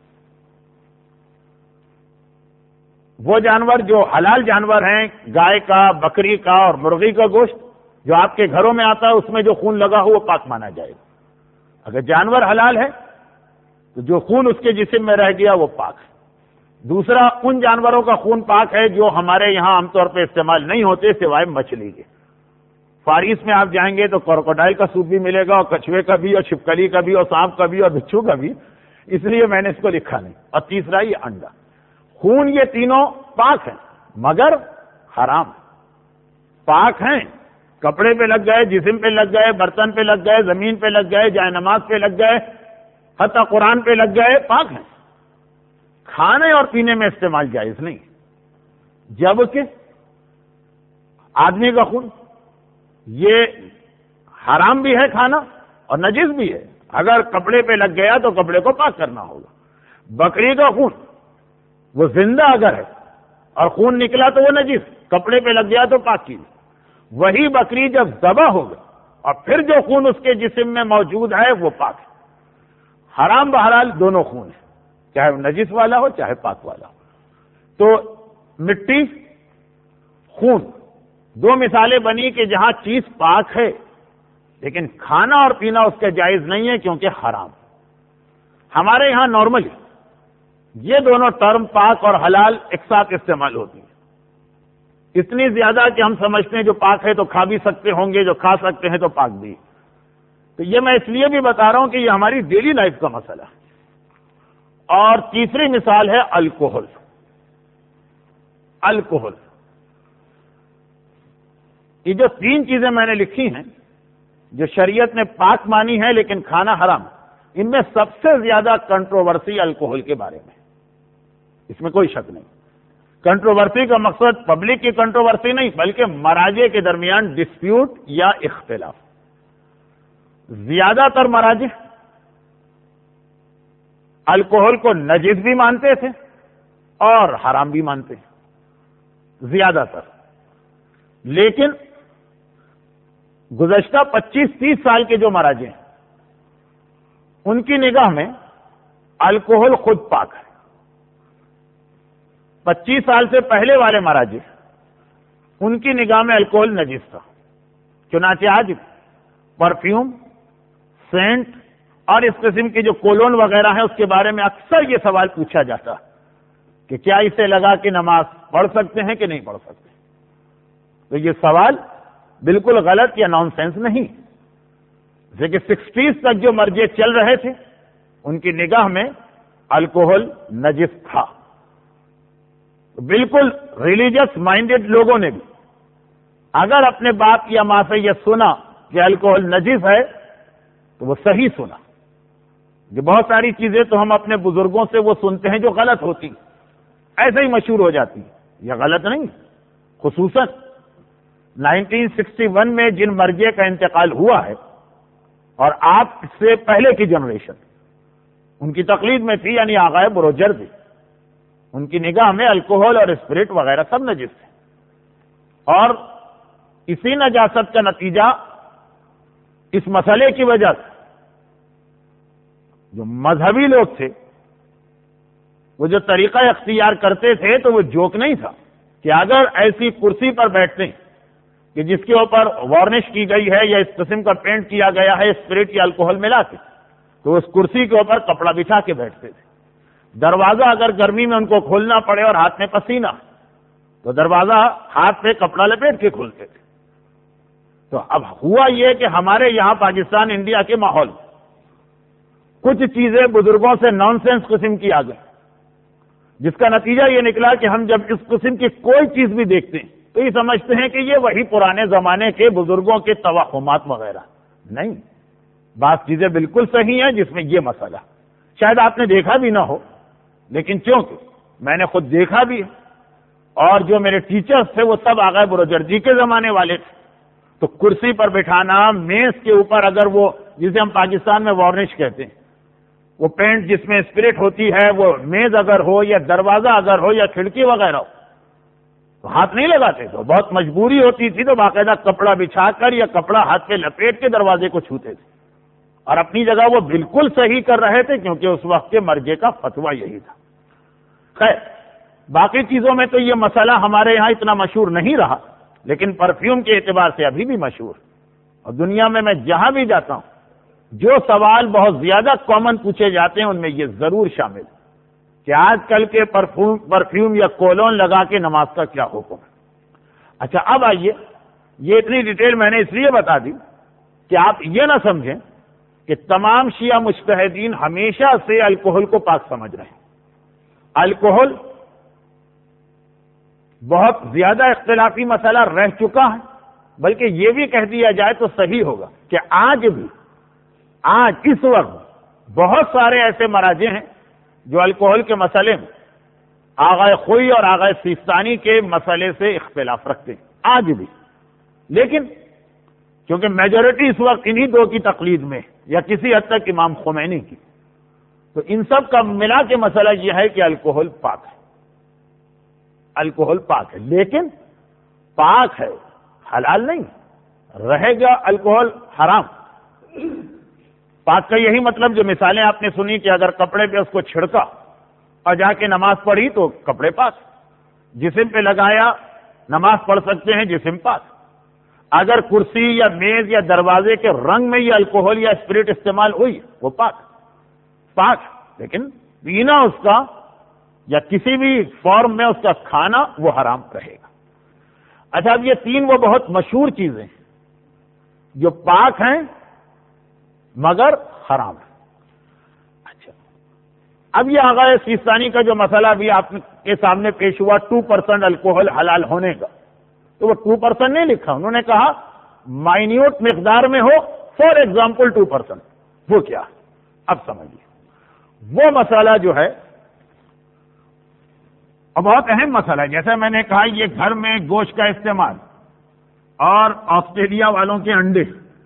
وہ جانور جو حلال جانور ہیں، گائے کا، بکری کا اور مرغی کا گوشت جو آپ کے گھروں میں آتا ہے، اس میں جو خون لگا ہو وہ پاک مانا جائے گا۔ اگر جانور حلال ہے تو جو خون اس کے جسم میں رہ گیا وہ پاک ہے۔ دوسرا، ان جانوروں کا خون پاک ہے جو ہمارے یہاں عام طور پہ استعمال نہیں ہوتے سوائے مچھلی کے۔ فارس میں آپ جائیں گے تو کروکوڈائل کا سوپ بھی ملے گا، اور کچھوے کا بھی، اور چھپکلی کا بھی، اور سانپ کا بھی، اور بچھو کا بھی، اس لیے میں نے اس کو لکھا نہیں۔ اور تیسرا یہ انڈا، خون، یہ تینوں پاک ہیں مگر حرام پاک ہیں۔ کپڑے پہ لگ گئے، جسم پہ لگ گئے، برتن پہ لگ گئے، زمین پہ لگ گئے، جائے نماز پہ لگ گئے، حتیٰ قرآن پہ لگ گئے، پاک ہیں۔ کھانے اور پینے میں استعمال جائز نہیں، جبکہ آدمی کا خون یہ حرام بھی ہے کھانا اور نجس بھی ہے۔ اگر کپڑے پہ لگ گیا تو کپڑے کو پاک کرنا ہوگا۔ بکری کا خون وہ زندہ اگر ہے اور خون نکلا تو وہ نجس، کپڑے پہ لگ گیا تو پاک کیجیے۔ وہی بکری جب ذبح ہوگا اور پھر جو خون اس کے جسم میں موجود ہے وہ پاک ہے۔ حرام بہرحال دونوں خون ہے، چاہے وہ نجس والا ہو چاہے پاک والا ہو۔ تو مٹی، خون، دو مثالیں بنی کہ جہاں چیز پاک ہے لیکن کھانا اور پینا اس کا جائز نہیں ہے کیونکہ حرام۔ ہمارے یہاں نارملی یہ دونوں ٹرم پاک اور حلال ایک ساتھ استعمال ہوتی ہیں۔ اتنی زیادہ کہ ہم سمجھتے ہیں جو پاک ہے تو کھا بھی سکتے ہوں گے، جو کھا سکتے ہیں تو پاک بھی۔ تو یہ میں اس لیے بھی بتا رہا ہوں کہ یہ ہماری ڈیلی لائف کا مسئلہ ہے۔ اور تیسری مثال ہے الکوہل۔ الکوہل، یہ جو تین چیزیں میں نے لکھی ہیں جو شریعت نے پاک مانی ہے لیکن کھانا حرام، ان میں سب سے زیادہ کنٹروورسی الکوہل کے بارے میں، اس میں کوئی شک نہیں۔ کنٹروورسی کا مقصد پبلک کی کنٹروورسی نہیں، بلکہ مراجع کے درمیان ڈسپیوٹ یا اختلاف۔ زیادہ تر مراجع الکوہل کو نجس بھی مانتے تھے اور حرام بھی مانتے ہیں، زیادہ تر۔ لیکن گزشتہ پچیس تیس سال کے جو مراجع ہیں ان کی نگاہ میں الکوہل خود پاک ہے۔ پچیس سال سے پہلے والے مراجع ان کی نگاہ میں الکوہل نجس تھا۔ چنانچہ آج پرفیوم، سینٹ اور اس قسم کے جو کولون وغیرہ ہیں اس کے بارے میں اکثر یہ سوال پوچھا جاتا کہ کیا اسے لگا کہ نماز پڑھ سکتے ہیں کہ نہیں پڑھ سکتے۔ تو یہ سوال بالکل غلط یا نان سینس نہیں، جیسے کہ سکسٹیز تک جو مرجع چل رہے تھے ان کی نگاہ میں الکوہل نجس تھا۔ بالکل ریلیجس مائنڈڈ لوگوں نے بھی اگر اپنے باپ یا ماں سے یہ سنا کہ الکوہل نجس ہے تو وہ صحیح سنا۔ یہ بہت ساری چیزیں تو ہم اپنے بزرگوں سے وہ سنتے ہیں جو غلط ہوتی، ایسے ہی مشہور ہو جاتی، یہ غلط نہیں۔ خصوصاً نائنٹین سکسٹی ون میں جن مرجع کا انتقال ہوا ہے اور آپ سے پہلے کی جنریشن ان کی تقلید میں تھی، یعنی آغائے بروجردی، ان کی نگاہ میں الکوہل اور اسپرٹ وغیرہ سب نجس تھے، اور اسی نجاست کا نتیجہ اس مسئلے کی وجہ سے جو مذہبی لوگ تھے وہ جو طریقہ اختیار کرتے تھے تو وہ جوک نہیں تھا کہ اگر ایسی کرسی پر بیٹھتے ہیں کہ جس کے اوپر وارنش کی گئی ہے یا اس قسم کا پینٹ کیا گیا ہے اسپرٹ یا الکوہل ملا کے، تو اس کرسی کے اوپر کپڑا بچھا کے بیٹھتے تھے۔ دروازہ اگر گرمی میں ان کو کھولنا پڑے اور ہاتھ میں پسینہ تو دروازہ ہاتھ پہ کپڑا لپیٹ کے کھولتے تھے۔ تو اب ہوا یہ کہ ہمارے یہاں پاکستان انڈیا کے ماحول کچھ چیزیں بزرگوں سے نان سینس قسم کی آ گئی، جس کا نتیجہ یہ نکلا کہ ہم جب اس قسم کی کوئی چیز بھی دیکھتے ہیں تو یہ سمجھتے ہیں کہ یہ وہی پرانے زمانے کے بزرگوں کے توہمات وغیرہ نہیں۔ بعض چیزیں بالکل صحیح ہیں جس میں یہ مسئلہ شاید آپ نے دیکھا بھی نہ ہو، لیکن چونکہ میں نے خود دیکھا بھی ہے اور جو میرے ٹیچرز تھے وہ سب آغائے بروجردی کے زمانے والے تھے، تو کرسی پر بٹھانا، میز کے اوپر اگر وہ جسے ہم پاکستان میں وارنش کہتے ہیں وہ پینٹ جس میں اسپرٹ ہوتی ہے، وہ میز اگر ہو یا دروازہ اگر ہو یا کھڑکی وغیرہ ہو تو ہاتھ نہیں لگاتے تھے، بہت مجبوری ہوتی تھی تو باقاعدہ کپڑا بچھا کر یا کپڑا ہاتھ پہ لپیٹ کے دروازے کو چھوتے تھے، اور اپنی جگہ وہ بالکل صحیح کر رہے تھے کیونکہ اس وقت کے مرجع کا فتویٰ یہی تھا۔ خیر، باقی چیزوں میں تو یہ مسئلہ ہمارے یہاں اتنا مشہور نہیں رہا، لیکن پرفیوم کے اعتبار سے ابھی بھی مشہور، اور دنیا میں میں جہاں بھی جاتا ہوں جو سوال بہت زیادہ کامن پوچھے جاتے ہیں ان میں یہ ضرور شامل ہے کہ آج کل کے پرفیوم پرفیوم یا کولون لگا کے نماز کا کیا حکم ہے۔ اچھا، اب آئیے، یہ اتنی ڈیٹیل میں نے اس لیے بتا دی کہ آپ یہ نہ سمجھیں کہ تمام شیعہ مجتہدین ہمیشہ سے الکوہل کو پاک سمجھ رہے ہیں۔ الکوہل بہت زیادہ اختلافی مسئلہ رہ چکا ہے، بلکہ یہ بھی کہہ دیا جائے تو صحیح ہوگا کہ آج بھی آج اس وقت بہت سارے ایسے مراجع ہیں جو الکوہل کے مسئلے میں آغائے خوئی اور آغائے سیستانی کے مسئلے سے اختلاف رکھتے ہیں آج بھی، لیکن کیونکہ میجورٹی اس وقت انہی دو کی تقلید میں یا کسی حد تک امام خمینی کی، تو ان سب کا ملا کے مسئلہ یہ ہے کہ الکوہل پاک ہے، الکوہل پاک ہے، لیکن پاک ہے، حلال نہیں رہے گا۔ الکوہل حرام، پاک کا یہی مطلب جو مثالیں آپ نے سنی کہ اگر کپڑے پہ اس کو چھڑکا اور جا کے نماز پڑھی تو کپڑے پاک، جسم پہ لگایا نماز پڑھ سکتے ہیں، جسم پاک۔ اگر کرسی یا میز یا دروازے کے رنگ میں یہ الکوہل یا اسپرٹ استعمال ہوئی وہ پاک پاک، لیکن پینا اس کا یا کسی بھی فارم میں اس کا کھانا وہ حرام رہے گا۔ اچھا، اب یہ تین وہ بہت مشہور چیزیں جو پاک ہیں مگر حرام ہیں. اچھا، اب یہ آغا سیستانی کا جو مسئلہ بھی آپ کے سامنے پیش ہوا ٹو پرسینٹ الکوہل حلال ہونے کا، تو وہ ٹو پرسینٹ نہیں لکھا، انہوں نے کہا مائنیوٹ مقدار میں ہو، فار ایگزامپل ٹو پرسینٹ. وہ کیا؟ اب سمجھیے، وہ مسئلہ جو ہے بہت اہم مسئلہ ہے. جیسے میں نے کہا یہ گھر میں گوشت کا استعمال اور آسٹریلیا والوں کے انڈے،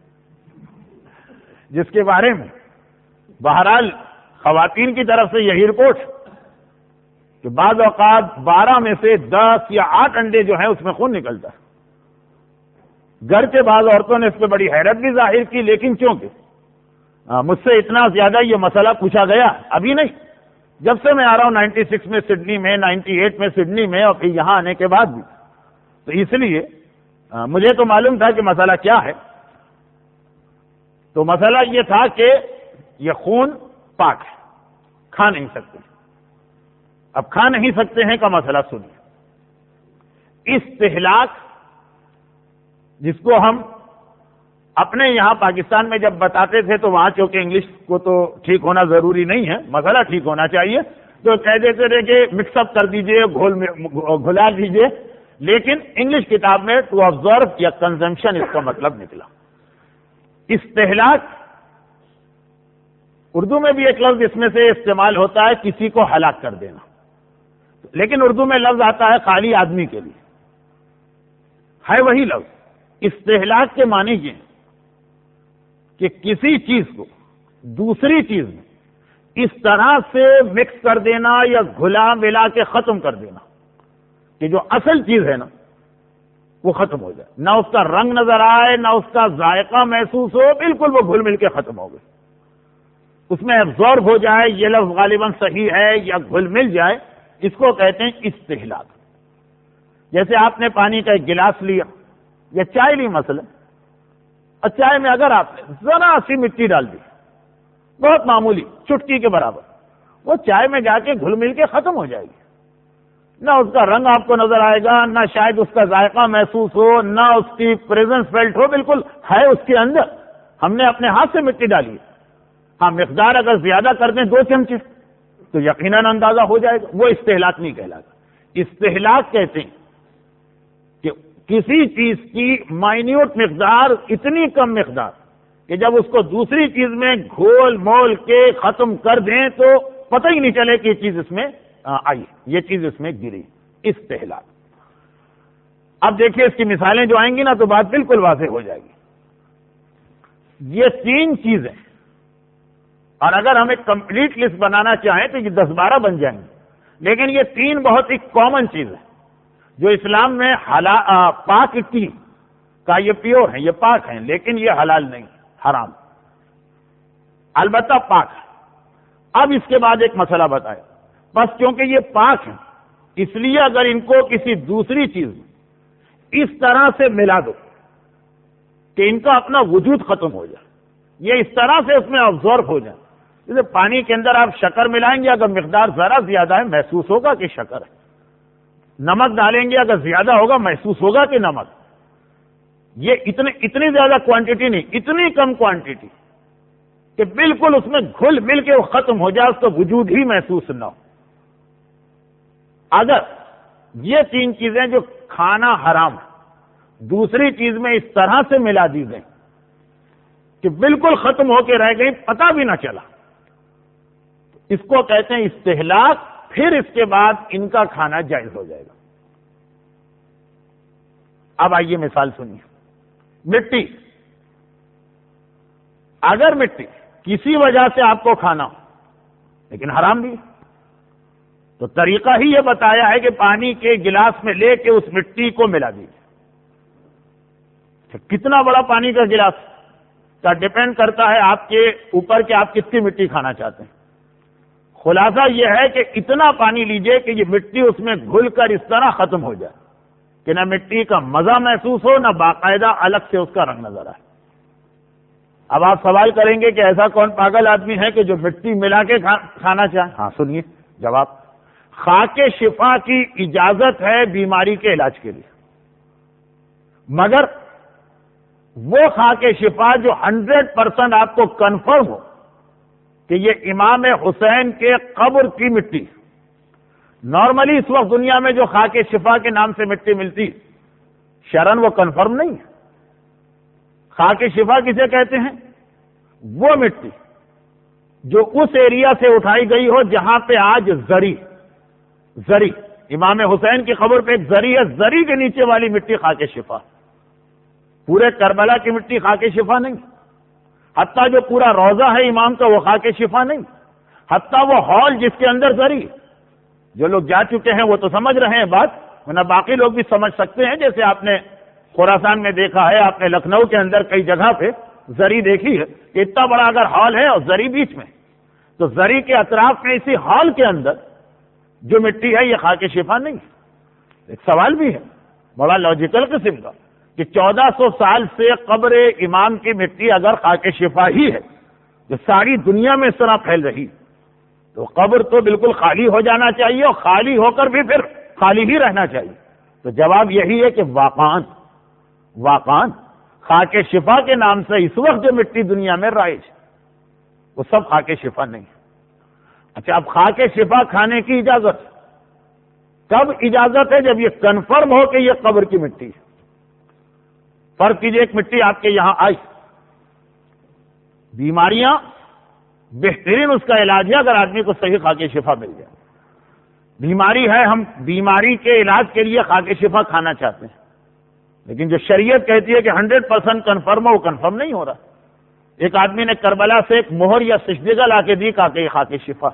جس کے بارے میں بہرحال خواتین کی طرف سے یہی رپورٹ کہ بعض اوقات بارہ میں سے دس یا آٹھ انڈے جو ہیں اس میں خون نکلتا ہے. گھر کے بعض عورتوں نے اس پہ بڑی حیرت بھی ظاہر کی، لیکن چونکہ مجھ سے اتنا زیادہ یہ مسئلہ پوچھا گیا ابھی نہیں، جب سے میں آ رہا ہوں نائنٹی سکس میں سڈنی میں، نائنٹی ایٹ میں سڈنی میں، اور پھر یہاں آنے کے بعد بھی، تو اس لیے مجھے تو معلوم تھا کہ مسئلہ کیا ہے. تو مسئلہ یہ تھا کہ یہ خون پاک ہے، کھا نہیں سکتے. اب کھا نہیں سکتے ہیں کا مسئلہ سنیے. استہلاک، جس کو ہم اپنے یہاں پاکستان میں جب بتاتے تھے تو وہاں چونکہ انگلش کو تو ٹھیک ہونا ضروری نہیں ہے، مسئلہ ٹھیک ہونا چاہیے، تو کہہ دیتے تھے کہ مکس اپ کر دیجئے، گھول گھلا دیجئے. لیکن انگلش کتاب میں ٹو آبزرو یا کنزمپشن اس کا مطلب نکلا. استہلاک اردو میں بھی ایک لفظ اس میں سے استعمال ہوتا ہے، کسی کو ہلاک کر دینا، لیکن اردو میں لفظ آتا ہے خالی آدمی کے لیے، ہے وہی لفظ. استہلاک کے معنی یہ کہ کسی چیز کو دوسری چیز میں اس طرح سے مکس کر دینا یا گھلا ملا کے ختم کر دینا کہ جو اصل چیز ہے نا وہ ختم ہو جائے، نہ اس کا رنگ نظر آئے، نہ اس کا ذائقہ محسوس ہو، بالکل وہ گھل مل کے ختم ہو گئے، اس میں ایبزارب ہو جائے. یہ لفظ غالباً صحیح ہے، یا گھل مل جائے، اس کو کہتے ہیں استہلاک. جیسے آپ نے پانی کا ایک گلاس لیا یا چائے لی مثلا، اور چائے میں اگر آپ نے ذرا سی مٹی ڈال دی، بہت معمولی، چٹکی کے برابر، وہ چائے میں جا کے گھل مل کے ختم ہو جائے گی. نہ اس کا رنگ آپ کو نظر آئے گا، نہ شاید اس کا ذائقہ محسوس ہو، نہ اس کی پریزنس فیلٹ ہو، بالکل ہے اس کے اندر. ہم نے اپنے ہاتھ سے مٹی ڈالی، ہاں مقدار اگر زیادہ کر دیں دو چمچے تو یقیناً اندازہ ہو جائے گا. وہ استہلاک نہیں کہلاتا. استہلاک کہتے ہیں کہ کسی چیز کی مائنیوٹ مقدار، اتنی کم مقدار کہ جب اس کو دوسری چیز میں گھول مول کے ختم کر دیں تو پتہ ہی نہیں چلے کہ یہ چیز اس میں آئی، یہ چیز اس میں گری. استہلاک. اب دیکھیے اس کی مثالیں جو آئیں گی نا تو بات بالکل واضح ہو جائے گی. یہ تین چیزیں، اور اگر ہم ایک کمپلیٹ لسٹ بنانا چاہیں تو یہ دس بارہ بن جائیں گے، لیکن یہ تین بہت ہی کامن چیز ہے جو اسلام میں حلال پاک کی کا یہ پیور ہیں، یہ پاک ہیں، لیکن یہ حلال نہیں، حرام، البتہ پاک ہے. اب اس کے بعد ایک مسئلہ بتایا، بس کیونکہ یہ پاک ہیں اس لیے اگر ان کو کسی دوسری چیز میں اس طرح سے ملا دو کہ ان کا اپنا وجود ختم ہو جائے، یہ اس طرح سے اس میں ابزارب ہو جائے. جیسے پانی کے اندر آپ شکر ملائیں گے، اگر مقدار ذرا زیادہ ہے محسوس ہوگا کہ شکر ہے. نمک ڈالیں گے، اگر زیادہ ہوگا محسوس ہوگا کہ نمک. یہ اتنی اتنی زیادہ کوانٹٹی نہیں، اتنی کم کوانٹٹی کہ بالکل اس میں گھل مل کے وہ ختم ہو جائے، اس کا وجود ہی محسوس نہ ہو. اگر یہ تین چیزیں جو کھانا حرام ہے دوسری چیز میں اس طرح سے ملا دی گئیں کہ بالکل ختم ہو کے رہ گئی، پتہ بھی نہ چلا، اس کو کہتے ہیں استہلاک. پھر اس کے بعد ان کا کھانا جائز ہو جائے گا. اب آئیے مثال سنیے. مٹی، اگر مٹی کسی وجہ سے آپ کو کھانا ہو لیکن حرام بھی، تو طریقہ ہی یہ بتایا ہے کہ پانی کے گلاس میں لے کے اس مٹی کو ملا دیجیے. کتنا بڑا پانی کا گلاس کا ڈیپینڈ کرتا ہے آپ کے اوپر کہ آپ کتنی مٹی کھانا چاہتے ہیں. خلاصہ یہ ہے کہ اتنا پانی لیجئے کہ یہ مٹی اس میں گھل کر اس طرح ختم ہو جائے کہ نہ مٹی کا مزہ محسوس ہو، نہ باقاعدہ الگ سے اس کا رنگ نظر آئے. اب آپ سوال کریں گے کہ ایسا کون پاگل آدمی ہے کہ جو مٹی ملا کے کھانا چاہے؟ ہاں سنیے جواب. خاک شفا کی اجازت ہے بیماری کے علاج کے لیے. مگر وہ خاک شفا جو ہنڈریڈ پرسینٹ آپ کو کنفرم ہو کہ یہ امام حسین کے قبر کی مٹی. نارملی اس وقت دنیا میں جو خاک شفا کے نام سے مٹی ملتی شرعن وہ کنفرم نہیں ہے. خاک شفا کسے کہتے ہیں؟ وہ مٹی جو اس ایریا سے اٹھائی گئی ہو جہاں پہ آج زری زری امام حسین کی قبر پہ ایک زری ہے، زری کے نیچے والی مٹی خاک شفا. پورے کربلا کی مٹی خاک شفا نہیں. حتیٰ جو پورا روضہ ہے امام کا وہ خاک شفا نہیں. حتیٰ وہ ہال جس کے اندر زری. جو لوگ جا چکے ہیں وہ تو سمجھ رہے ہیں بات، ورنہ باقی لوگ بھی سمجھ سکتے ہیں. جیسے آپ نے خراسان میں دیکھا ہے، آپ نے لکھنؤ کے اندر کئی جگہ پہ زری دیکھی ہے کہ اتنا بڑا اگر ہال ہے اور زری بیچ میں، تو زری کے اطراف میں اسی ہال کے اندر جو مٹی ہے یہ خاک شفا نہیں. ایک سوال بھی ہے بڑا لاجیکل قسم کا کہ چودہ سو سال سے قبر امام کی مٹی اگر خاک شفا ہی ہے جو ساری دنیا میں اس طرح پھیل رہی، تو قبر تو بالکل خالی ہو جانا چاہیے اور خالی ہو کر بھی پھر خالی ہی رہنا چاہیے. تو جواب یہی ہے کہ واقعاً واقعاً خاک شفا کے نام سے اس وقت جو مٹی دنیا میں رائج وہ سب خاک شفا نہیں. اچھا، اب خاک شفا کھانے کی اجازت کب اجازت ہے؟ جب یہ کنفرم ہو کہ یہ قبر کی مٹی ہے. فرض کیجیے ایک مٹی آپ کے یہاں آئی، بیماریاں بہترین اس کا علاج ہے اگر آدمی کو صحیح خاک شفا مل جائے. بیماری ہے، ہم بیماری کے علاج کے لیے خاک شفا کھانا چاہتے ہیں، لیکن جو شریعت کہتی ہے کہ ہنڈریڈ پرسینٹ کنفرم ہو وہ کنفرم نہیں ہو رہا. ایک آدمی نے کربلا سے ایک مہر یا سجدہ لا کے دی، کہا کہ یہ خاک شفا.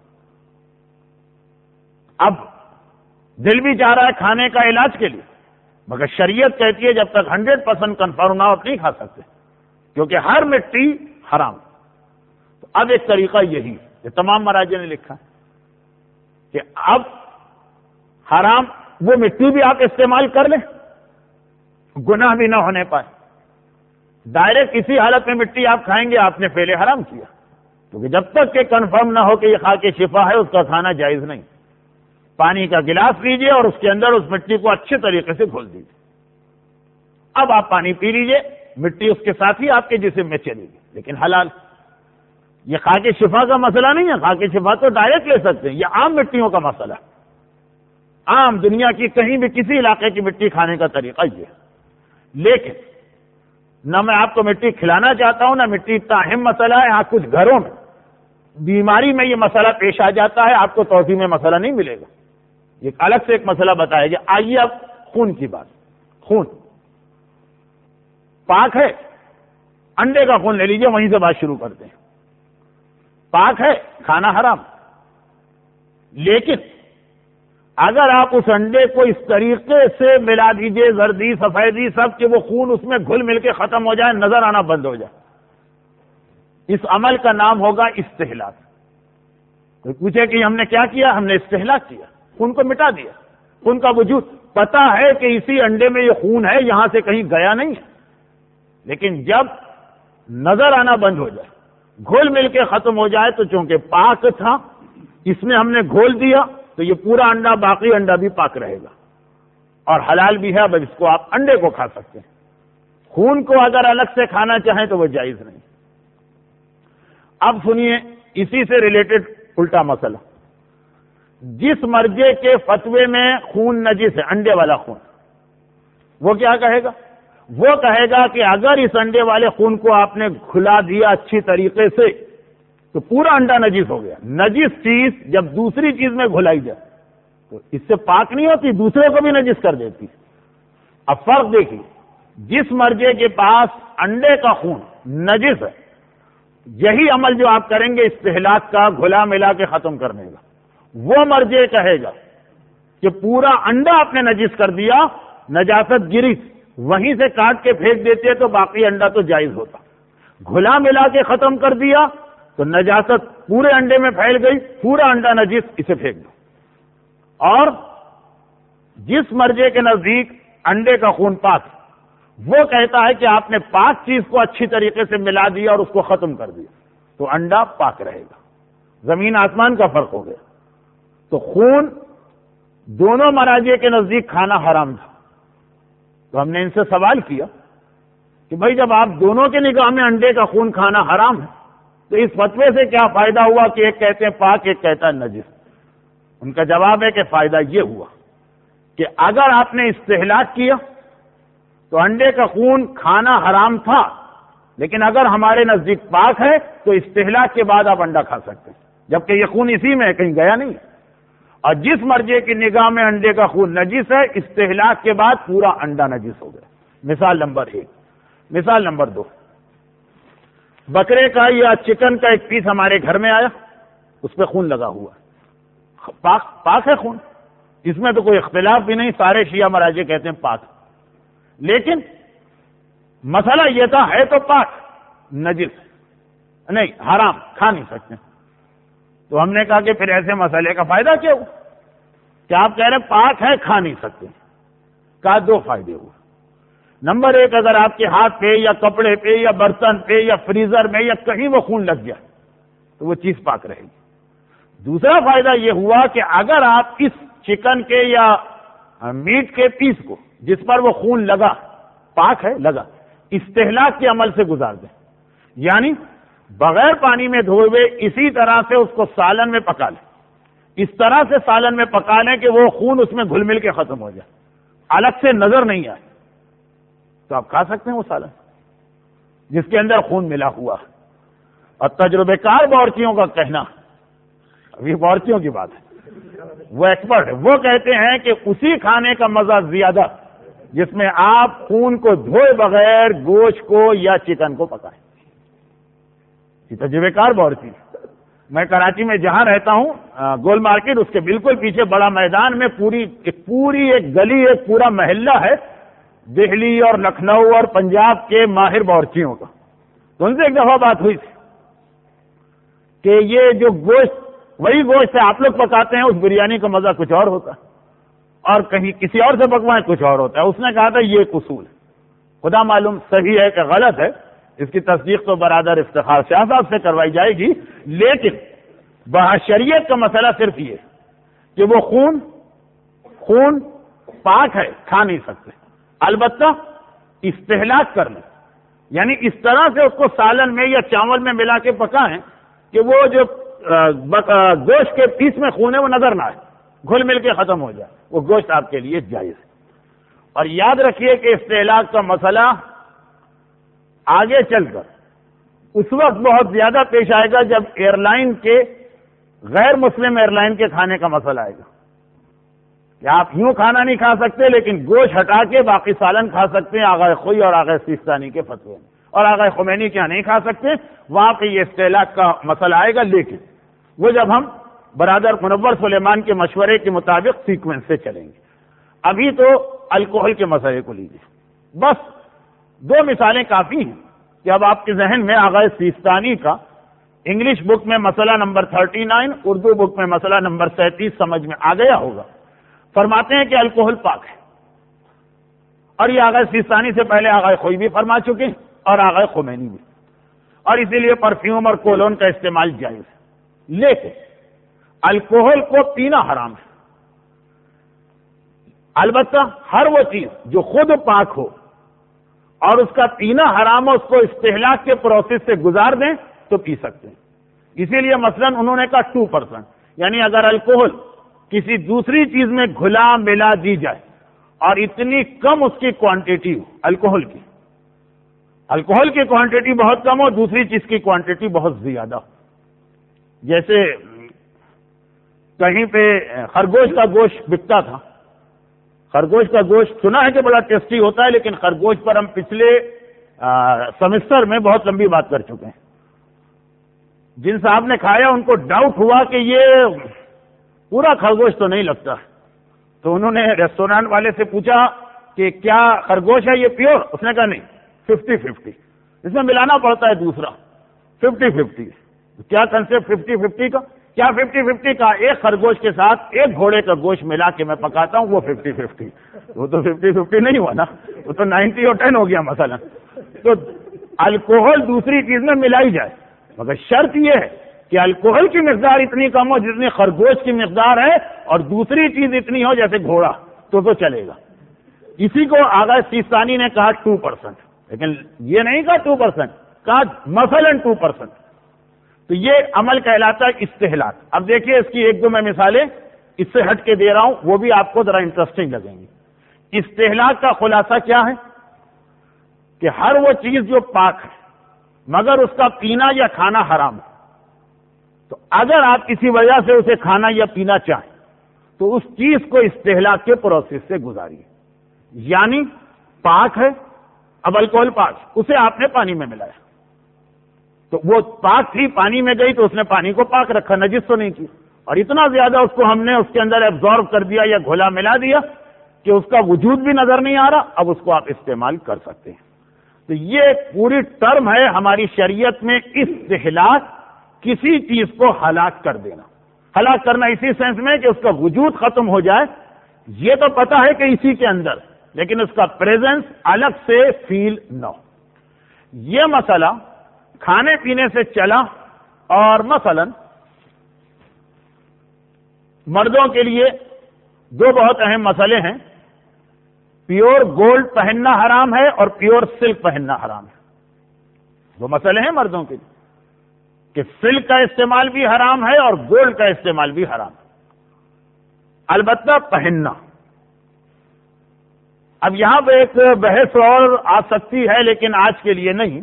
اب دل بھی چاہ رہا ہے کھانے کا علاج کے لیے، مگر شریعت کہتی ہے جب تک ہنڈریڈ پرسینٹ کنفرم نہ ہو آپ نہیں کھا سکتے، کیونکہ ہر مٹی حرام. تو اب ایک طریقہ یہی ہے، تمام مراجع نے لکھا کہ اب حرام وہ مٹی بھی آپ استعمال کر لیں، گناہ بھی نہ ہونے پائے. ڈائریکٹ اسی حالت میں مٹی آپ کھائیں گے آپ نے پہلے حرام کیا، کیونکہ جب تک کہ کنفرم نہ ہو کہ یہ خاک شفا ہے اس کا کھانا جائز نہیں. پانی کا گلاس لیجئے اور اس کے اندر اس مٹی کو اچھے طریقے سے گھول دیجئے. اب آپ پانی پی لیجئے، مٹی اس کے ساتھ ہی آپ کے جسم میں چلے گی، لیکن حلال. یہ خاک شفا کا مسئلہ نہیں ہے. خاک شفا تو ڈائریکٹ لے سکتے ہیں، یہ عام مٹیوں کا مسئلہ ہے. عام دنیا کی کہیں بھی کسی علاقے کی مٹی کھانے کا طریقہ یہ ہے. لیکن نہ میں آپ کو مٹی کھلانا چاہتا ہوں، نہ مٹی اتنا اہم مسئلہ ہے. ہاں کچھ گھروں میں بیماری میں یہ مسئلہ پیش آ جاتا ہے، آپ کو توضیح میں مسئلہ نہیں ملے گا، یہ الگ سے ایک مسئلہ بتایا گیا. آئیے اب خون کی بات. خون پاک ہے، انڈے کا خون لے لیجئے، وہیں سے بات شروع کرتے ہیں. پاک ہے، کھانا حرام. لیکن اگر آپ اس انڈے کو اس طریقے سے ملا دیجئے، زردی سفیدی سب، کہ وہ خون اس میں گھل مل کے ختم ہو جائے، نظر آنا بند ہو جائے، اس عمل کا نام ہوگا استحلاک. کوئی پوچھے کہ ہم نے کیا کیا؟ ہم نے استحلاک کیا، خون کو مٹا دیا. خون کا وجود پتا ہے کہ اسی انڈے میں یہ خون ہے، یہاں سے کہیں گیا نہیں ہے، لیکن جب نظر آنا بند ہو جائے، گھول مل کے ختم ہو جائے، تو چونکہ پاک تھا اس میں ہم نے گھول دیا، تو یہ پورا انڈا، باقی انڈا بھی پاک رہے گا اور حلال بھی ہے. اب اس کو آپ انڈے کو کھا سکتے ہیں. خون کو اگر الگ سے کھانا چاہیں تو وہ جائز نہیں. اب سنیے اسی سے ریلیٹڈ الٹا مسئلہ. جس مرجے کے فتوے میں خون نجس ہے، انڈے والا خون، وہ کیا کہے گا؟ وہ کہے گا کہ اگر اس انڈے والے خون کو آپ نے کھلا دیا اچھی طریقے سے تو پورا انڈا نجس ہو گیا. نجس چیز جب دوسری چیز میں گھلائی جائے تو اس سے پاک نہیں ہوتی، دوسرے کو بھی نجس کر دیتی. اب فرق دیکھیے، جس مرجے کے پاس انڈے کا خون نجس ہے، یہی عمل جو آپ کریں گے استحلاک کا، گھلا ملا کے ختم کرنے کا، وہ مرجے کہے گا کہ پورا انڈا آپ نے نجس کر دیا، نجاست گری، وہیں سے کاٹ کے پھینک دیتے تو باقی انڈا تو جائز ہوتا. گھلا ملا کے ختم کر دیا تو نجاست پورے انڈے میں پھیل گئی، پورا انڈا نجس، اسے پھینک دو. اور جس مرجے کے نزدیک انڈے کا خون پاک، وہ کہتا ہے کہ آپ نے پاک چیز کو اچھی طریقے سے ملا دیا اور اس کو ختم کر دیا تو انڈا پاک رہے گا. زمین آسمان کا فرق ہو گیا. تو خون دونوں مراجع کے نزدیک کھانا حرام تھا. تو ہم نے ان سے سوال کیا کہ بھائی جب آپ دونوں کے نگاہ میں انڈے کا خون کھانا حرام ہے تو اس فتوے سے کیا فائدہ ہوا کہ ایک کہتے ہیں پاک ایک کہتا ہے نجس؟ ان کا جواب ہے کہ فائدہ یہ ہوا کہ اگر آپ نے استحلاق کیا تو انڈے کا خون کھانا حرام تھا، لیکن اگر ہمارے نزدیک پاک ہے تو استحلاق کے بعد آپ انڈا کھا سکتے ہیں، جبکہ یہ خون اسی میں ہے، کہیں گیا نہیں۔ اور جس مرجے کی نگاہ میں انڈے کا خون نجس ہے، استحلاق کے بعد پورا انڈا نجس ہو گیا۔ مثال نمبر ایک۔ مثال نمبر دو، بکرے کا یا چکن کا ایک پیس ہمارے گھر میں آیا، اس پہ خون لگا ہوا ہے، پاک پاک ہے خون، اس میں تو کوئی اختلاف بھی نہیں، سارے شیعہ مراجع کہتے ہیں پاک، لیکن مسئلہ یہ تھا ہے تو پاک، نجس نہیں، حرام، کھا نہیں سکتے۔ تو ہم نے کہا کہ پھر ایسے مسئلے کا فائدہ کیا ہوا؟ کیا آپ کہہ رہے ہیں پاک ہے کھا نہیں سکتے؟ کہا دو فائدے ہوئے۔ نمبر ایک، اگر آپ کے ہاتھ پہ یا کپڑے پہ یا برتن پہ یا فریزر میں یا کہیں وہ خون لگ گیا تو وہ چیز پاک رہے گی۔ دوسرا فائدہ یہ ہوا کہ اگر آپ اس چکن کے یا میٹ کے پیس کو جس پر وہ خون لگا، پاک ہے لگا، استحلاق کے عمل سے گزار دیں، یعنی بغیر پانی میں دھوئے ہوئے اسی طرح سے اس کو سالن میں پکا لیں، اس طرح سے سالن میں پکا لیں کہ وہ خون اس میں گھل مل کے ختم ہو جائے، الگ سے نظر نہیں آئے، تو آپ کھا سکتے ہیں وہ سالن جس کے اندر خون ملا ہوا۔ اور تجربے کار باورچیوں کا کہنا، ابھی باورچیوں کی بات ہے، وہ ایکسپرٹ ہے، وہ کہتے ہیں کہ اسی کھانے کا مزہ زیادہ جس میں آپ خون کو دھوئے بغیر گوشت کو یا چکن کو پکائیں۔ یہ تجربے کار باورچی، میں کراچی میں جہاں رہتا ہوں گول مارکیٹ، اس کے بالکل پیچھے بڑا میدان میں پوری ایک پوری ایک گلی، ایک پورا محلہ ہے دہلی اور لکھنؤ اور پنجاب کے ماہر باورچیوں کا۔ تو ان سے ایک دفعہ بات ہوئی تھی کہ یہ جو گوشت، وہی گوشت ہے آپ لوگ پکاتے ہیں، اس بریانی کا مزہ کچھ اور ہوتا ہے، اور کہیں کسی اور سے پکوائیں کچھ اور ہوتا ہے۔ اس نے کہا تھا یہ ایک اصول ہے، خدا معلوم صحیح ہے کہ غلط ہے، اس کی تصدیق تو برادر افتخار شاہ صاحب سے کروائی جائے گی، لیکن بشریعت کا مسئلہ صرف یہ کہ وہ خون خون پاک ہے، کھا نہیں سکتے، البتہ استحلاق کر لیں، یعنی اس طرح سے اس کو سالن میں یا چاول میں ملا کے پکائیں کہ وہ جو گوشت کے پیس میں خون ہے وہ نظر نہ آئے، گھل مل کے ختم ہو جائے، وہ گوشت آپ کے لیے جائز ہے۔ اور یاد رکھیے کہ استحلاق کا مسئلہ آگے چل کر اس وقت بہت زیادہ پیش آئے گا جب ایئر لائن کے غیر مسلم ایئر لائن کے کھانے کا مسئلہ آئے گا کہ آپ یوں کھانا نہیں کھا سکتے لیکن گوشت ہٹا کے باقی سالن کھا سکتے ہیں، آغا خوئی اور آغا سیستانی کے فتوے میں، اور آغا خمینی کیا نہیں کھا سکتے، وہاں پہ یہ استحلاق کا مسئلہ آئے گا، لیکن وہ جب ہم برادر منور سلیمان کے مشورے کے مطابق سیکوینس سے چلیں گے۔ ابھی تو الکوہل کے مسئلے کو لیجیے، بس دو مثالیں کافی ہیں کہ اب آپ کے ذہن میں آغا سیستانی کا انگلش بک میں مسئلہ نمبر تھرٹی نائن، اردو بک میں مسئلہ نمبر سینتیس سمجھ میں آ گیا ہوگا۔ فرماتے ہیں کہ الکوہل پاک ہے، اور یہ آغا سیستانی سے پہلے آغا خوئی بھی فرما چکے ہیں اور آغا خمینی بھی، اور اسی لیے پرفیوم اور کولون کا استعمال جائز ہے، لیکن الکوہل کو پینا حرام ہے۔ البتہ ہر وہ چیز جو خود پاک ہو اور اس کا پینا حرام ہو، اس کو استحلاق کے پروسیس سے گزار دیں تو پی سکتے ہیں۔ اسی لیے مثلا انہوں نے کہا ٹو پرسینٹ، یعنی اگر الکوہل کسی دوسری چیز میں گھلا ملا دی جائے اور اتنی کم اس کی کوانٹٹی ہو، الکوہل کی الکوہل کی کوانٹٹی بہت کم ہو، دوسری چیز کی کوانٹٹی بہت زیادہ ہو، جیسے کہیں پہ خرگوش کا گوشت بکتا تھا، خرگوش کا گوشت سنا ہے کہ بڑا ٹیسٹی ہوتا ہے، لیکن خرگوش پر ہم پچھلے سمسٹر میں بہت لمبی بات کر چکے ہیں۔ جن صاحب نے کھایا ان کو ڈاؤٹ ہوا کہ یہ پورا خرگوش تو نہیں لگتا، تو انہوں نے ریسٹورینٹ والے سے پوچھا کہ کیا خرگوش ہے یہ پیور؟ اس نے کہا نہیں، ففٹی ففٹی، اس میں ملانا پڑتا ہے دوسرا، ففٹی ففٹی۔ کیا کنسپٹ ففٹی ففٹی کا؟ کیا ففٹی ففٹی کا؟ ایک خرگوش کے ساتھ ایک گھوڑے کا گوشت ملا کے میں پکاتا ہوں، وہ ففٹی ففٹی، وہ تو ففٹی ففٹی نہیں ہوا نا، وہ تو نائنٹی اور ٹین ہو گیا مثلا۔ تو الکوہل دوسری چیز میں ملائی جائے، مگر شرط یہ ہے کہ الکوہل کی مقدار اتنی کم ہو جتنی خرگوش کی مقدار ہے، اور دوسری چیز اتنی ہو جیسے گھوڑا، تو تو چلے گا۔ اسی کو آغا سیستانی نے کہا ٹو پرسینٹ، لیکن یہ نہیں کہا ٹو پرسینٹ، کہا مثلاً ٹو پرسینٹ. تو یہ عمل کہلاتا ہے استہلاک. اب دیکھیے اس کی ایک دو میں مثالیں اس سے ہٹ کے دے رہا ہوں، وہ بھی آپ کو ذرا انٹرسٹنگ لگیں گی. استہلاک کا خلاصہ کیا ہے کہ ہر وہ چیز جو پاک ہے مگر اس کا پینا یا کھانا حرام ہے، تو اگر آپ کسی وجہ سے اسے کھانا یا پینا چاہیں تو اس چیز کو استہلاک کے پروسیس سے گزاریے. یعنی پاک ہے، اب الکوہل پاک، اسے آپ نے پانی میں ملایا تو وہ پاک تھی، پانی میں گئی تو اس نے پانی کو پاک رکھا، نجس تو نہیں کی، اور اتنا زیادہ اس کو ہم نے اس کے اندر ایبزارب کر دیا یا گھولا ملا دیا کہ اس کا وجود بھی نظر نہیں آ رہا، اب اس کو آپ استعمال کر سکتے ہیں. تو یہ پوری ٹرم ہے ہماری شریعت میں استہلاک، کسی چیز کو ہلاک کر دینا. ہلاک کرنا اسی سینس میں کہ اس کا وجود ختم ہو جائے، یہ تو پتا ہے کہ اسی کے اندر، لیکن اس کا پریزنس الگ سے فیل نہ ہو. یہ مسئلہ کھانے پینے سے چلا. اور مثلا مردوں کے لیے دو بہت اہم مسئلے ہیں. پیور گولڈ پہننا حرام ہے اور پیور سلک پہننا حرام ہے. دو مسئلے ہیں مردوں کے لیے کہ سلک کا استعمال بھی حرام ہے اور گولڈ کا استعمال بھی حرام ہے، البتہ پہننا. اب یہاں پہ ایک بحث اور آ سکتی ہے لیکن آج کے لیے نہیں.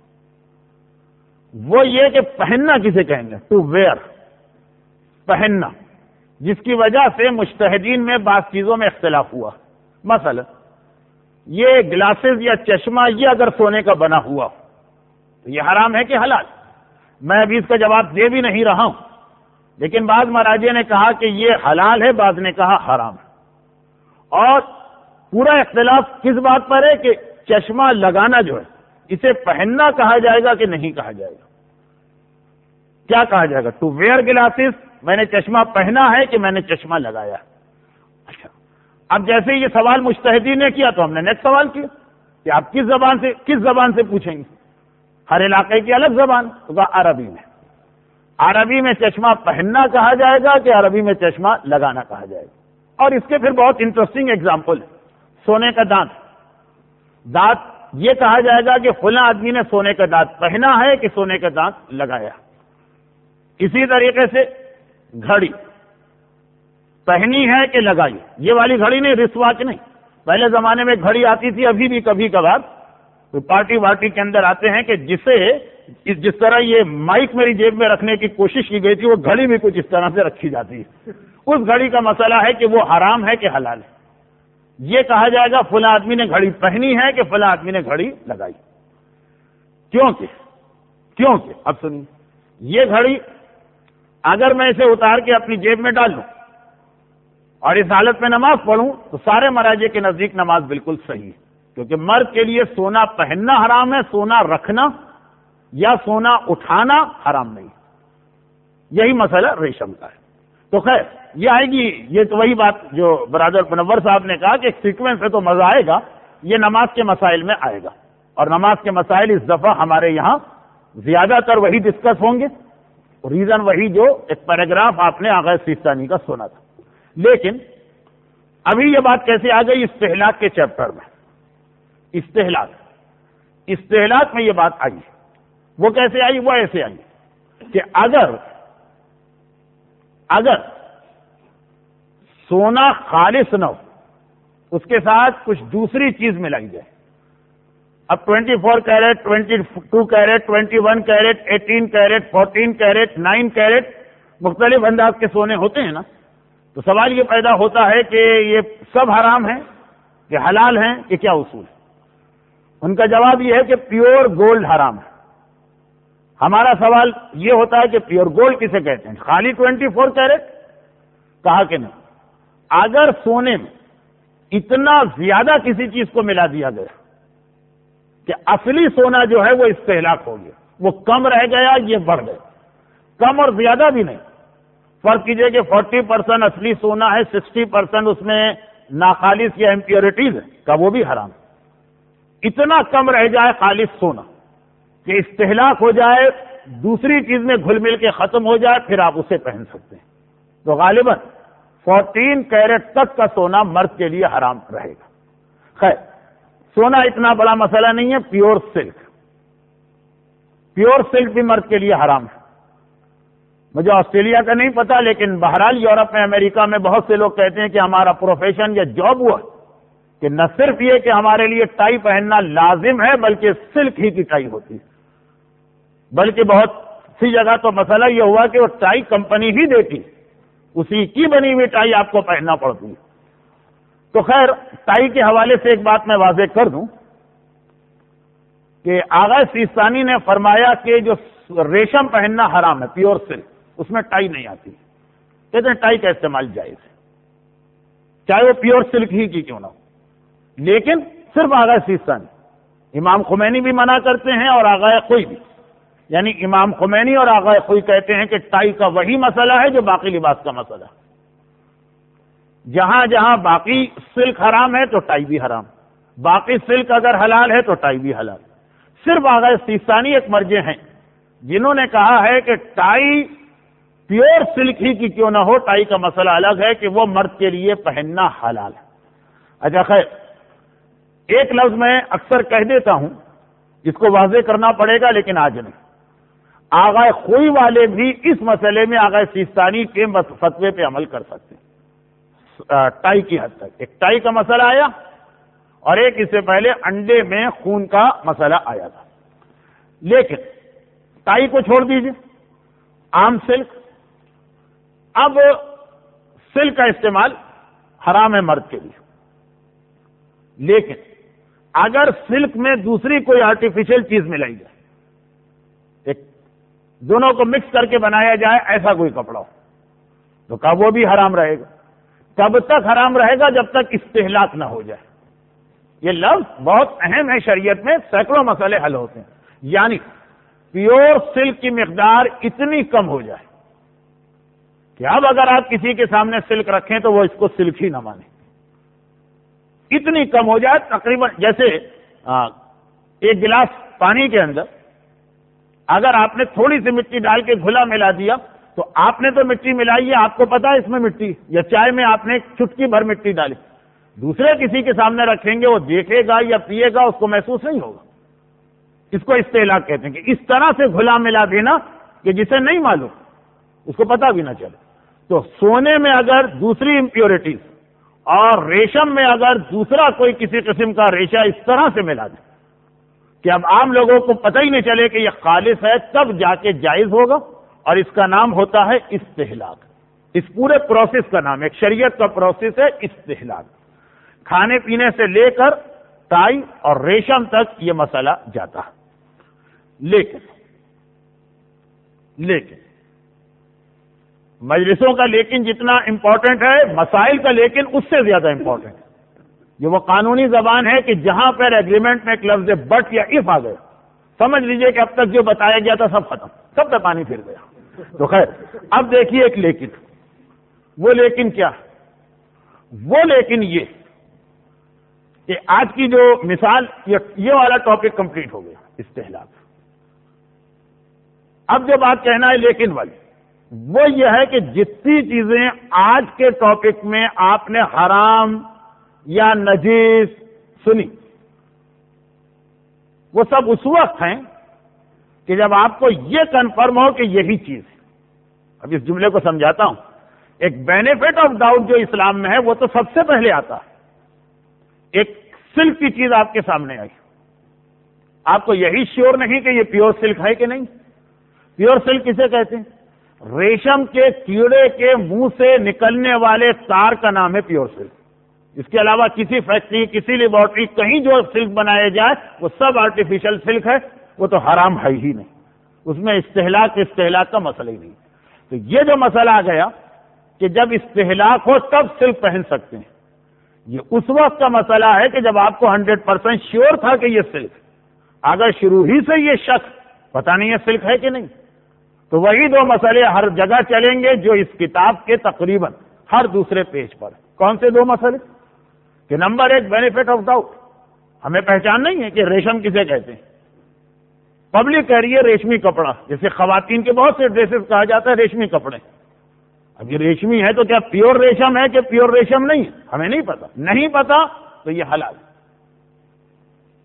وہ یہ کہ پہننا کسے کہیں گے؟ ٹو ویئر، پہننا، جس کی وجہ سے مجتہدین میں بعض چیزوں میں اختلاف ہوا. مثلا یہ گلاسز یا چشمہ یہ اگر سونے کا بنا ہوا تو یہ حرام ہے کہ حلال؟ میں ابھی اس کا جواب دے بھی نہیں رہا ہوں، لیکن بعض مراجع نے کہا کہ یہ حلال ہے، بعض نے کہا حرام ہے. اور پورا اختلاف کس بات پر ہے کہ چشمہ لگانا جو ہے اسے پہننا کہا جائے گا کہ نہیں کہا جائے گا؟ کیا کہا جائے گا؟ ٹو ویئر گلاسز، میں نے چشمہ پہنا ہے کہ میں نے چشمہ لگایا؟ اچھا، اب جیسے یہ سوال مجتہدین نے کیا تو ہم نے نیکسٹ سوال کیا کہ آپ کس زبان سے کس زبان سے پوچھیں گے؟ ہر علاقے کی الگ زبان. تو کہا عربی میں. عربی میں چشمہ پہننا کہا جائے گا کہ عربی میں چشمہ لگانا کہا جائے گا؟ اور اس کے پھر بہت انٹرسٹنگ ایگزامپل ہے. سونے کا دانت، دانت یہ کہا جائے گا کہ فلاں آدمی نے سونے کا دانت پہنا ہے کہ سونے کا دانت لگایا. اسی طریقے سے گھڑی پہنی ہے کہ لگائی، یہ والی گھڑی نہیں، رسٹ واچ نہیں. پہلے زمانے میں گھڑی آتی تھی، ابھی بھی کبھی کبھار تو پارٹی وارٹی کے اندر آتے ہیں کہ جسے جس طرح یہ مائک میری جیب میں رکھنے کی کوشش کی گئی تھی، وہ گھڑی بھی کچھ اس طرح سے رکھی جاتی ہے. اس گھڑی کا مسئلہ ہے کہ وہ حرام ہے کہ حلال ہے. یہ کہا جائے گا فلاں آدمی نے گھڑی پہنی ہے کہ فلاں آدمی نے گھڑی لگائی. کیونکہ کیونکہ اب سنیے، یہ گھڑی اگر میں اسے اتار کے اپنی جیب میں ڈال لوں اور اس حالت میں نماز پڑھوں تو سارے مراجع کے نزدیک نماز بالکل صحیح ہے، کیونکہ مرد کے لیے سونا پہننا حرام ہے، سونا رکھنا یا سونا اٹھانا حرام نہیں. یہی مسئلہ ریشم کا ہے. تو خیر یہ آئے گی، یہ تو وہی بات جو برادر منور صاحب نے کہا کہ ایک سیکوینس ہے تو مزہ آئے گا، یہ نماز کے مسائل میں آئے گا. اور نماز کے مسائل اس دفعہ ہمارے یہاں زیادہ تر وہی ڈسکس ہوں گے، ریزن وہی جو ایک پیراگراف آپ نے آغا سیستانی کا سنا تھا. لیکن ابھی یہ بات کیسے آ گئی استہلاک کے چیپٹر میں؟ استہلاک استہلاک میں یہ بات آئی، وہ کیسے آئی؟ وہ ایسے آئی کہ اگر اگر سونا خالص نہ ہو، اس کے ساتھ کچھ دوسری چیز ملائی جائے. اب twenty four carat, twenty two carat, twenty one carat, eighteen carat, fourteen carat, nine carat, مختلف انداز کے سونے ہوتے ہیں نا. تو سوال یہ پیدا ہوتا ہے کہ یہ سب حرام ہیں کہ حلال ہیں کہ کیا اصول ہے؟ ان کا جواب یہ ہے کہ پیور گولڈ حرام ہے. ہمارا سوال یہ ہوتا ہے کہ پیور گولڈ کسے کہتے ہیں؟ خالی ٹوینٹی فور کیرٹ؟ کہا کہ نہیں، اگر سونے میں اتنا زیادہ کسی چیز کو ملا دیا گیا کہ اصلی سونا جو ہے وہ استہلاک ہو گیا، وہ کم رہ گیا، یہ بڑھ گیا، کم اور زیادہ بھی نہیں. فرض کیجئے کہ فورٹی پرسینٹ اصلی سونا ہے، سکسٹی پرسینٹ اس میں ناخالص یا امپیورٹیز ہے، کا وہ بھی حرام. اتنا کم رہ جائے خالص سونا کہ استہلاک ہو جائے، دوسری چیز میں گھل مل کے ختم ہو جائے، پھر آپ اسے پہن سکتے ہیں. تو غالباً فورٹین کیرٹ تک کا سونا مرد کے لیے حرام رہے گا. خیر سونا اتنا بڑا مسئلہ نہیں ہے. پیور سلک پیور سلک بھی مرد کے لیے حرام ہے. مجھے آسٹریلیا کا نہیں پتا, لیکن بہرحال یورپ میں امریکہ میں بہت سے لوگ کہتے ہیں کہ ہمارا پروفیشن یا جاب ہوا کہ نہ صرف یہ کہ ہمارے لیے ٹائی پہننا لازم ہے بلکہ سلک ہی کی ٹائی ہوتی ہے, بلکہ بہت سی جگہ تو مسئلہ یہ ہوا کہ وہ ٹائی کمپنی ہی دیتی, اسی کی بنی ہوئی ٹائی آپ کو پہننا پڑتی ہے. تو خیر ٹائی کے حوالے سے ایک بات میں واضح کر دوں کہ آغا سیستانی نے فرمایا کہ جو ریشم پہننا حرام ہے, پیور سلک, اس میں ٹائی نہیں آتی. کہتے ہیں ٹائی کا استعمال جائز ہے چاہے وہ پیور سلک ہی کی کیوں نہ ہو, لیکن صرف آغا سیستانی. امام خمینی بھی منع کرتے ہیں اور آغا خوئی بھی, یعنی امام خمینی اور آغا خوئی کہتے ہیں کہ ٹائی کا وہی مسئلہ ہے جو باقی لباس کا مسئلہ ہے. جہاں جہاں باقی سلک حرام ہے تو ٹائی بھی حرام, باقی سلک اگر حلال ہے تو ٹائی بھی حلال. صرف آغا سیستانی ایک مرجع ہیں جنہوں نے کہا ہے کہ ٹائی پیور سلک ہی کی کیوں نہ ہو, ٹائی کا مسئلہ الگ ہے کہ وہ مرد کے لیے پہننا حلال ہے. اچھا خیر ایک لفظ میں اکثر کہہ دیتا ہوں, جس کو واضح کرنا پڑے گا لیکن آج نہیں. آغا خوئی والے بھی اس مسئلے میں آغا سیستانی کے فتوے پہ عمل کر سکتے ہیں ٹائی کی حد تک. ایک ٹائی کا مسئلہ آیا اور ایک اس سے پہلے انڈے میں خون کا مسئلہ آیا تھا. لیکن ٹائی کو چھوڑ دیجئے, عام سلک. اب سلک کا استعمال حرام ہے مرد کے لیے, لیکن اگر سلک میں دوسری کوئی آرٹیفیشل چیز ملائی جائے, ایک دونوں کو مکس کر کے بنایا جائے ایسا کوئی کپڑا ہو, تو کیا وہ بھی حرام رہے گا؟ کب تک حرام رہے گا؟ جب تک استہلاک نہ ہو جائے. یہ لفظ بہت اہم ہے, شریعت میں سینکڑوں مسئلے حل ہوتے ہیں. یعنی پیور سلک کی مقدار اتنی کم ہو جائے کہ اب اگر آپ کسی کے سامنے سلک رکھیں تو وہ اس کو سلک ہی نہ مانے, اتنی کم ہو جائے تقریباً جیسے ایک گلاس پانی کے اندر اگر آپ نے تھوڑی سی مٹی ڈال کے گھلا ملا دیا تو آپ نے تو مٹی ملائی ہے, آپ کو پتا ہے اس میں مٹی, یا چائے میں آپ نے چٹکی بھر مٹی ڈالی, دوسرے کسی کے سامنے رکھیں گے وہ دیکھے گا یا پیے گا, اس کو محسوس نہیں ہوگا. اس کو استہلاک کہتے ہیں کہ اس طرح سے گھلا ملا دینا کہ جسے نہیں معلوم اس کو پتا بھی نہ چلے. تو سونے میں اگر دوسری امپیورٹیز اور ریشم میں اگر دوسرا کوئی کسی قسم کا ریشہ اس طرح سے ملا دے کہ اب عام لوگوں کو پتہ ہی نہیں چلے کہ یہ خالص ہے, تب جا کے جائز ہوگا, اور اس کا نام ہوتا ہے استہلاک. اس پورے پروسیس کا نام, ایک شریعت کا پروسیس ہے استہلاک. کھانے پینے سے لے کر ٹائی اور ریشم تک یہ مسئلہ جاتا ہے. لیکن لیکن مجلسوں کا لیکن جتنا امپورٹنٹ ہے, مسائل کا لیکن اس سے زیادہ امپورٹنٹ ہے. یہ وہ قانونی زبان ہے کہ جہاں پر ایگریمنٹ میں ایک لفظ بٹ یا اف آ گیا, سمجھ لیجئے کہ اب تک جو بتایا گیا تھا سب ختم, سب پہ پانی پھر گیا. تو خیر اب دیکھیے ایک لیکن. وہ لیکن کیا؟ وہ لیکن یہ کہ آج کی جو مثال, یہ والا ٹاپک کمپلیٹ ہو گیا استہلاک. اب جو بات کہنا ہے لیکن والی, وہ یہ ہے کہ جتنی چیزیں آج کے ٹاپک میں آپ نے حرام یا نجیس سنی, وہ سب اس وقت ہیں کہ جب آپ کو یہ کنفرم ہو کہ یہی چیز ہے. اب اس جملے کو سمجھاتا ہوں. ایک بینیفٹ آف ڈاؤٹ جو اسلام میں ہے وہ تو سب سے پہلے آتا ہے. ایک سلک کی چیز آپ کے سامنے آئی, آپ کو یہی شیور نہیں کہ یہ پیور سلک ہے کہ نہیں. پیور سلک کسے کہتے ہیں؟ ریشم کے کیڑے کے منہ سے نکلنے والے تار کا نام ہے پیور سلک. اس کے علاوہ کسی فیکٹری, کسی لیبارٹری, کہیں جو سلک بنایا جائے وہ سب آرٹیفیشل سلک ہے, وہ تو حرام ہے ہی نہیں. اس میں استہلاک استہلاک کا مسئلہ ہی نہیں. تو یہ جو مسئلہ آ گیا کہ جب استہلاک ہو تب سلک پہن سکتے ہیں, یہ اس وقت کا مسئلہ ہے کہ جب آپ کو ہنڈریڈ پرسینٹ شیور تھا کہ یہ سلک. اگر شروع ہی سے یہ شک پتہ نہیں ہے سلک ہے کہ نہیں, تو وہی دو مسئلے ہر جگہ چلیں گے جو اس کتاب کے تقریباً ہر دوسرے پیج پر. کون سے دو مسئلے؟ کہ نمبر ایک بینیفٹ آف ڈاؤٹ, ہمیں پہچان نہیں ہے کہ ریشم کسے کہتے ہیں. پبلک کہہ رہی ہے ریشمی کپڑا, جیسے خواتین کے بہت سے ڈریسز کہا جاتا ہے ریشمی کپڑے. اب یہ ریشمی ہے تو کیا پیور ریشم ہے کہ پیور ریشم نہیں؟ ہمیں نہیں پتا. نہیں پتا تو یہ حلال.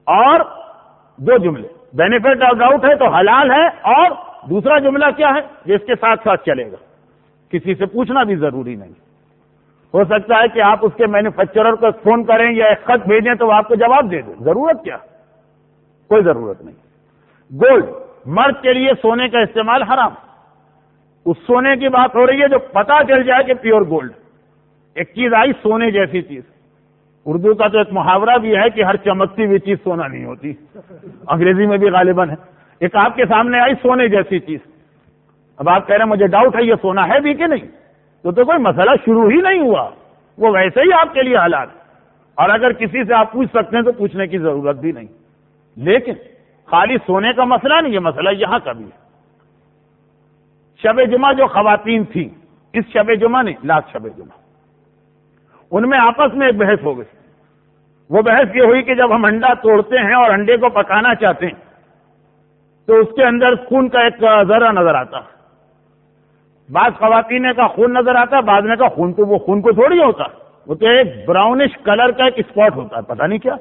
اور دو جملے، بینیفٹ آف ڈاؤٹ ہے تو حلال ہے، اور دوسرا جملہ کیا ہے جس کے ساتھ ساتھ چلے گا، کسی سے پوچھنا بھی ضروری نہیں. ہو سکتا ہے کہ آپ اس کے مینوفیکچرر کو فون کریں یا ایک خط بھیجیں تو وہ آپ کو جواب دے دیں، ضرورت کیا؟ کوئی ضرورت نہیں. گولڈ، مرد کے لیے سونے کا استعمال حرام. اس سونے کی بات ہو رہی ہے جو پتہ چل جائے کہ پیور گولڈ. ایک چیز آئی سونے جیسی چیز، اردو کا تو ایک محاورہ بھی ہے کہ ہر چمکتی ہوئی چیز سونا نہیں ہوتی، انگریزی میں بھی غالباً ہے. ایک آپ کے سامنے آئی سونے جیسی چیز، اب آپ کہہ رہے ہیں مجھے ڈاؤٹ ہے یہ سونا ہے بھی کہ نہیں، تو تو کوئی مسئلہ شروع ہی نہیں ہوا، وہ ویسے ہی آپ کے لیے حلال. اور اگر کسی سے آپ پوچھ سکتے ہیں تو پوچھنے کی ضرورت بھی نہیں. لیکن خالی سونے کا مسئلہ نہیں، یہ مسئلہ یہاں کا بھی ہے. شب جمعہ جو خواتین تھیں، اس شب جمعہ نہیں، لاسٹ شب جمعہ، ان میں آپس میں ایک بحث ہو گئی. وہ بحث یہ ہوئی کہ جب ہم انڈا توڑتے ہیں اور انڈے کو پکانا چاہتے ہیں تو اس کے اندر خون کا ایک ذرہ نظر آتا. بعض خواتین کا خون نظر آتا ہے، بعض نے کا خون تو وہ خون کو تھوڑی ہوتا، وہ تو ایک براؤنش کلر کا ایک اسپاٹ ہوتا ہے، پتہ نہیں کیا.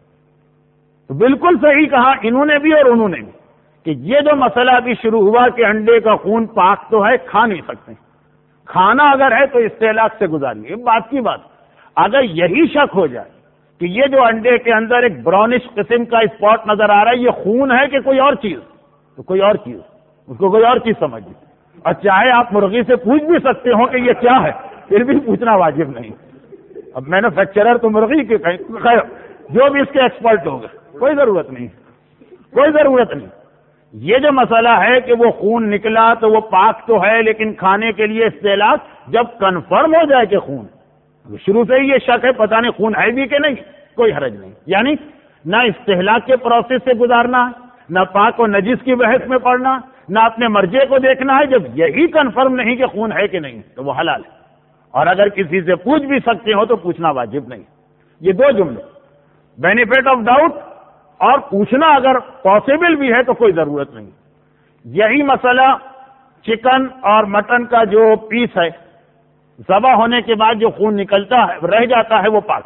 تو بالکل صحیح کہا انہوں نے بھی اور انہوں نے بھی کہ یہ جو مسئلہ ابھی شروع ہوا کہ انڈے کا خون پاک تو ہے، کھا نہیں سکتے، کھانا اگر ہے تو استہلاک سے گزاریے. بات کی بات، اگر یہی شک ہو جائے کہ یہ جو انڈے کے اندر ایک براؤنش قسم کا اسپاٹ نظر آ رہا ہے یہ خون ہے کہ کوئی اور چیز، تو کوئی اور چیز، اس کو کوئی اور چیز سمجھیے. اور چاہے آپ مرغی سے پوچھ بھی سکتے ہو کہ یہ کیا ہے، پھر بھی پوچھنا واجب نہیں. اب مینوفیکچرر تو مرغی کے خیر جو بھی اس کے ایکسپرٹ ہو گئے، کوئی ضرورت نہیں، کوئی ضرورت نہیں. یہ جو مسئلہ ہے کہ وہ خون نکلا تو وہ پاک تو ہے، لیکن کھانے کے لیے استعلاق جب کنفرم ہو جائے کہ خون، شروع سے ہی یہ شک ہے پتہ نہیں خون ہے بھی کہ نہیں، کوئی حرج نہیں. یعنی نہ استہلاک کے پروسیس سے گزارنا، نہ پاک و نجس کی بحث میں پڑنا، نہ اپنے مرجے کو دیکھنا ہے. جب یہی کنفرم نہیں کہ خون ہے کہ نہیں تو وہ حلال ہے. اور اگر کسی سے پوچھ بھی سکتے ہو تو پوچھنا واجب نہیں. یہ دو جملے، بینیفٹ آف ڈاؤٹ اور پوچھنا اگر پاسبل بھی ہے تو کوئی ضرورت نہیں. یہی مسئلہ چکن اور مٹن کا جو پیس ہے، ذبح ہونے کے بعد جو خون نکلتا ہے رہ جاتا ہے وہ پاک.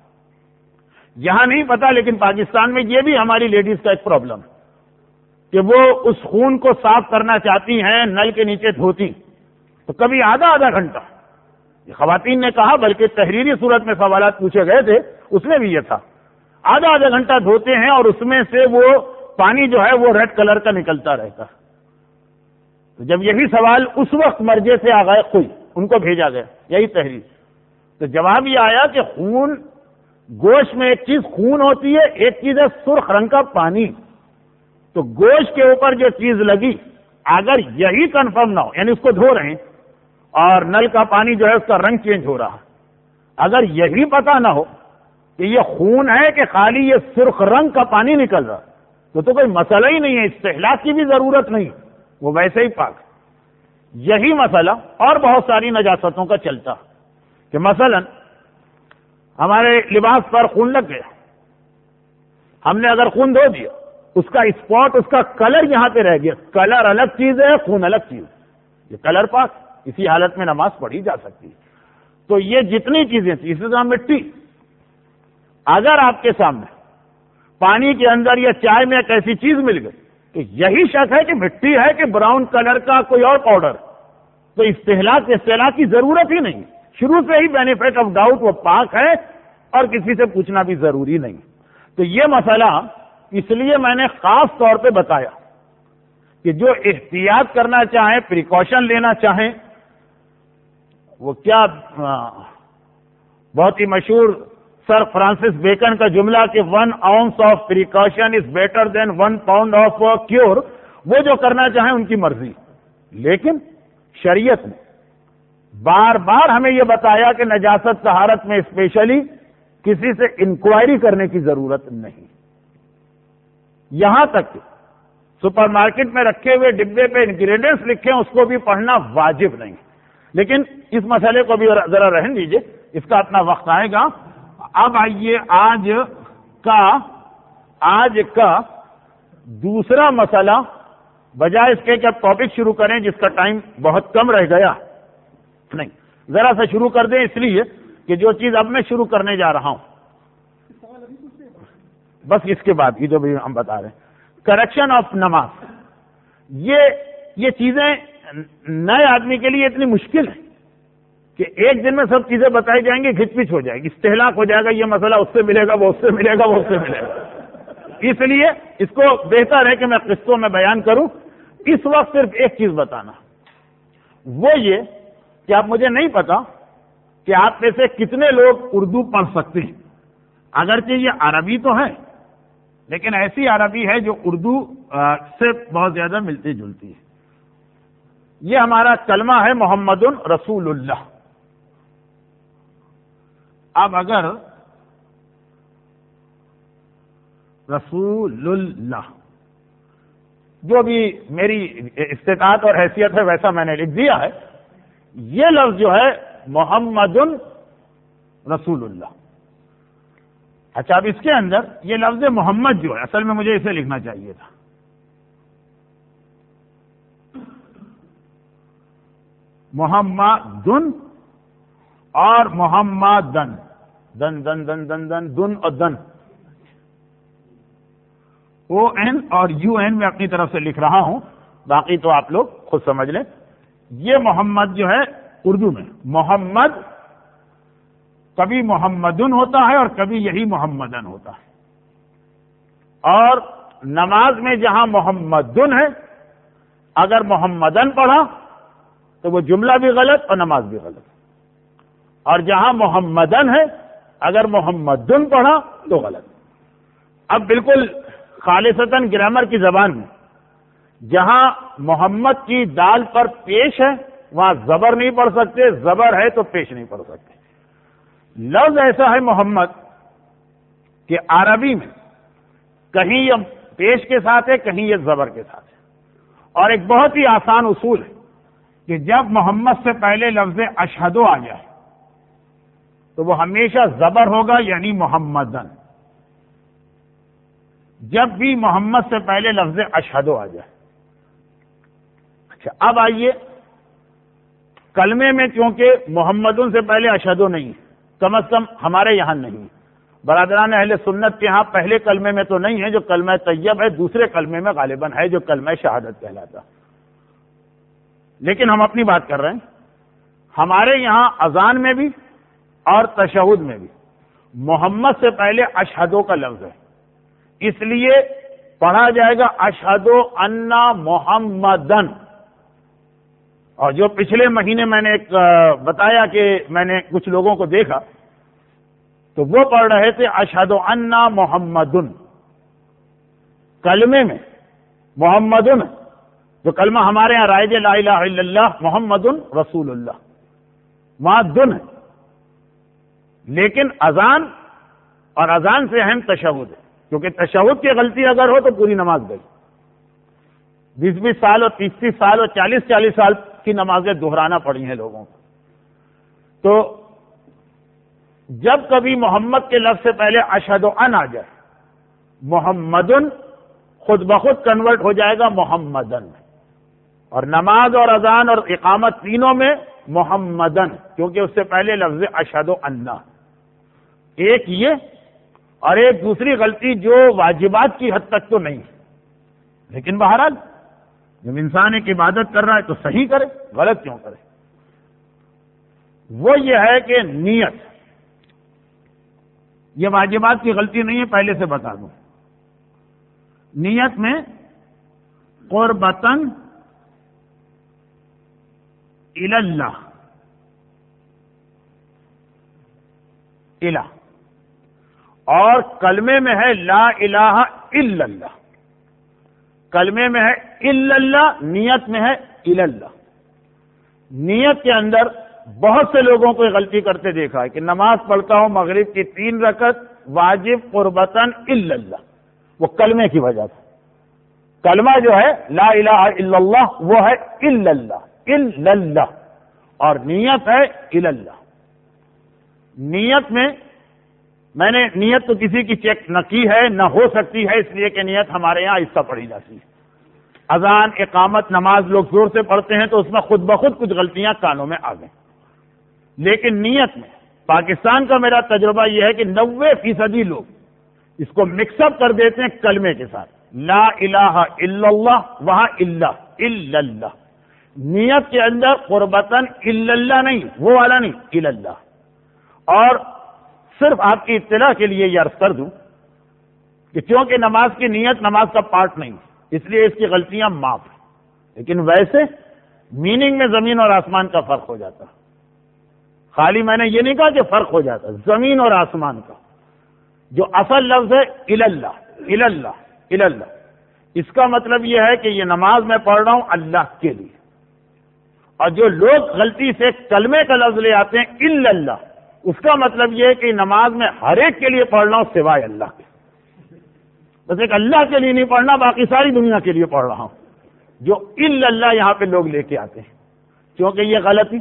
یہاں نہیں پتا لیکن پاکستان میں یہ بھی ہماری لیڈیز کا ایک پرابلم ہے کہ وہ اس خون کو صاف کرنا چاہتی ہیں، نل کے نیچے دھوتی تو کبھی آدھا آدھا گھنٹہ، یہ خواتین نے کہا بلکہ تحریری صورت میں سوالات پوچھے گئے تھے اس میں بھی یہ تھا، آدھا آدھا گھنٹہ دھوتے ہیں اور اس میں سے وہ پانی جو ہے وہ ریڈ کلر کا نکلتا رہتا. تو جب یہی سوال اس وقت مرجے سے آ گئے کوئی ان کو بھیجا گیا یہی تحریر، تو جواب یہ آیا کہ خون، گوشت میں ایک چیز خون ہوتی ہے، ایک چیز ہے سرخ رنگ کا پانی. تو گوشت کے اوپر جو چیز لگی اگر یہی کنفرم نہ ہو، یعنی اس کو دھو رہے ہیں اور نل کا پانی جو ہے اس کا رنگ چینج ہو رہا، اگر یہی پتہ نہ ہو کہ یہ خون ہے کہ خالی یہ سرخ رنگ کا پانی نکل رہا تو تو کوئی مسئلہ ہی نہیں ہے، استحلاق کی بھی ضرورت نہیں، وہ ویسے ہی پاک. یہی مسئلہ اور بہت ساری نجاستوں کا چلتا کہ مثلا ہمارے لباس پر خون لگ گیا، ہم نے اگر خون دھو دیا، اس کا اسپاٹ، اس کا کلر یہاں پہ رہ گیا، کلر الگ چیز ہے، خون الگ چیز، یہ کلر پاک، اسی حالت میں نماز پڑھی جا سکتی ہے. تو یہ جتنی چیزیں تھیں، اسی طرح مٹی، اگر آپ کے سامنے پانی کے اندر یا چائے میں ایک ایسی چیز مل گئی تو یہی شک ہے کہ مٹی ہے کہ براؤن کلر کا کوئی اور پاؤڈر، تو استہلاک استہلاک کی ضرورت ہی نہیں، شروع سے ہی بینیفٹ آف ڈاؤٹ وہ پاک ہے اور کسی سے پوچھنا بھی ضروری نہیں. تو یہ مسئلہ اس لیے میں نے خاص طور پہ بتایا کہ جو احتیاط کرنا چاہیں، پریکاشن لینا چاہیں، وہ کیا بہت ہی مشہور سر فرانسس بیکن کا جملہ کہ one ounce of precaution is better than one pound of cure, وہ جو کرنا چاہیں ان کی مرضی. لیکن شریعت نے بار بار ہمیں یہ بتایا کہ نجاست طہارت میں اسپیشلی کسی سے انکوائری کرنے کی ضرورت نہیں. یہاں تک کہ سپر مارکیٹ میں رکھے ہوئے ڈبے پہ انگریڈینٹس لکھے ہیں اس کو بھی پڑھنا واجب نہیں. لیکن اس مسئلے کو بھی ذرا رہنے دیجیے، اس کا اپنا وقت آئے گا. اب آئیے آج کا آج کا دوسرا مسئلہ، بجائے اس کے کہ اب ٹاپک شروع کریں جس کا ٹائم بہت کم رہ گیا، نہیں ذرا سا شروع کر دیں، اس لیے کہ جو چیز اب میں شروع کرنے جا رہا ہوں بس اس کے بعد کی جو بھی ہم بتا رہے ہیں، کریکشن آف نماز، یہ یہ چیزیں نئے آدمی کے لیے اتنی مشکل ہے کہ ایک دن میں سب چیزیں بتائی جائیں گی، گھچ پچ ہو جائے گی، استہلاک ہو جائے گا، یہ مسئلہ اس سے ملے گا، وہ اس سے ملے گا، وہ اس سے ملے گا۔ اس لیے اس کو بہتر ہے کہ میں قسطوں میں بیان کروں۔ اس وقت صرف ایک چیز بتانا، وہ یہ کہ آپ مجھے نہیں پتا کہ آپ میں سے کتنے لوگ اردو پڑھ سکتے ہیں، اگرچہ یہ عربی تو ہے لیکن ایسی عربی ہے جو اردو سے بہت زیادہ ملتی جلتی ہے۔ یہ ہمارا کلمہ ہے محمد رسول اللہ۔ اب اگر رسول اللہ جو بھی میری استطاعت اور حیثیت ہے ویسا میں نے لکھ دیا ہے، یہ لفظ جو ہے محمد رسول اللہ۔ اچھا، اب اس کے اندر یہ لفظ محمد جو ہے، اصل میں مجھے اسے لکھنا چاہیے تھا، محمد اور محمدن، دن دن دن دن دن دن اور دن، او این اور یو این میں اپنی طرف سے لکھ رہا ہوں، باقی تو آپ لوگ خود سمجھ لیں۔ یہ محمد جو ہے اردو میں محمد کبھی محمدن ہوتا ہے اور کبھی یہی محمدن ہوتا ہے، اور نماز میں جہاں محمدن ہے اگر محمدن پڑھا تو وہ جملہ بھی غلط اور نماز بھی غلط، اور جہاں محمدن ہے اگر محمدن پڑھا تو غلط۔ اب بالکل خالصتاً گرامر کی زبان میں جہاں محمد کی دال پر پیش ہے وہاں زبر نہیں پڑھ سکتے، زبر ہے تو پیش نہیں پڑھ سکتے۔ لفظ ایسا ہے محمد کہ عربی میں کہیں یہ پیش کے ساتھ ہے، کہیں یہ زبر کے ساتھ ہے، اور ایک بہت ہی آسان اصول ہے کہ جب محمد سے پہلے لفظ اشہدو آ جائے تو وہ ہمیشہ زبر ہوگا، یعنی محمدن۔ جب بھی محمد سے پہلے لفظ اشہدو آ جائے۔ اچھا، اب آئیے کلمے میں، چونکہ محمدن سے پہلے اشہدو نہیں ہے، کم از کم ہمارے یہاں نہیں، برادران اہل سنت کے ہاں پہلے کلمے میں تو نہیں ہے جو کلمہ طیب ہے، دوسرے کلمے میں غالباً ہے جو کلمہ شہادت کہلاتا، لیکن ہم اپنی بات کر رہے ہیں۔ ہمارے یہاں اذان میں بھی اور تشہد میں بھی محمد سے پہلے اشہدو کا لفظ ہے، اس لیے پڑھا جائے گا اشہدو انا محمدن۔ اور جو پچھلے مہینے میں نے ایک بتایا کہ میں نے کچھ لوگوں کو دیکھا تو وہ پڑھ رہے تھے اشہدو انا محمدن، کلمے میں محمدن جو کلمہ ہمارے یہاں رائج لا الہ الا اللہ محمد رسول اللہ، وہاں دن ہے، لیکن اذان اور اذان سے اہم تشہد ہے، کیونکہ تشہد کی غلطی اگر ہو تو پوری نماز گئی۔ بیس بیس سال اور تیس تیس سال اور چالیس چالیس سال کی نمازیں دہرانا پڑی ہیں لوگوں کو۔ تو جب کبھی محمد کے لفظ سے پہلے اشہد ان آ جائے، محمدن خود بخود کنورٹ ہو جائے گا محمدن، اور نماز اور اذان اور اقامت تینوں میں محمدن، کیونکہ اس سے پہلے لفظ اشہد ان۔ ایک یہ، اور ایک دوسری غلطی جو واجبات کی حد تک تو نہیں، لیکن بہرحال جب انسان ایک عبادت کر رہا ہے تو صحیح کرے، غلط کیوں کرے؟ وہ یہ ہے کہ نیت، یہ واجبات کی غلطی نہیں ہے، پہلے سے بتا دوں۔ نیت میں قربتن الی اللہ، الہ، اور کلمے میں ہے لا الہ الا اللہ، کلمے میں ہے الا اللہ، نیت میں ہے الی اللہ۔ نیت کے اندر بہت سے لوگوں کو غلطی کرتے دیکھا ہے کہ نماز پڑھتا ہوں مغرب کی تین رکعت واجب قربتن الا اللہ، وہ کلمے کی وجہ سے، کلمہ جو ہے لا الہ الا اللہ وہ ہے الا اللہ، الا اللہ، اور نیت ہے الی اللہ۔ نیت میں میں نے نیت تو کسی کی چیک نہ کی ہے نہ ہو سکتی ہے، اس لیے کہ نیت ہمارے یہاں ایسا پڑھی جاتی ہے۔ اذان اقامت نماز لوگ زور سے پڑھتے ہیں تو اس میں خود بخود کچھ غلطیاں کانوں میں آ گئیں، لیکن نیت میں پاکستان کا میرا تجربہ یہ ہے کہ نوے فیصدی لوگ اس کو مکس اپ کر دیتے ہیں کلمے کے ساتھ، لا الہ الا اللہ، وہاں الا الا اللہ، نیت کے اندر قربتاً الا اللہ نہیں، وہ والا نہیں، الا اللہ۔ اور صرف آپ کی اطلاع کے لیے یہ عرض کر دوں کہ چونکہ نماز کی نیت نماز کا پارٹ نہیں، اس لیے اس کی غلطیاں معاف ہیں، لیکن ویسے میننگ میں زمین اور آسمان کا فرق ہو جاتا۔ خالی میں نے یہ نہیں کہا کہ فرق ہو جاتا، زمین اور آسمان کا جو اصل لفظ ہے الا اللہ، الا اللہ، الا اللہ، اس کا مطلب یہ ہے کہ یہ نماز میں پڑھ رہا ہوں اللہ کے لیے۔ اور جو لوگ غلطی سے کلمے کا لفظ لے آتے ہیں الا اللہ، اس کا مطلب یہ ہے کہ نماز میں ہر ایک کے لیے پڑھ رہا ہوں سوائے اللہ کے، بس ایک اللہ کے لیے نہیں پڑھنا، باقی ساری دنیا کے لیے پڑھ رہا ہوں۔ جو الا اللہ یہاں پہ لوگ لے کے آتے ہیں، کیونکہ یہ غلطی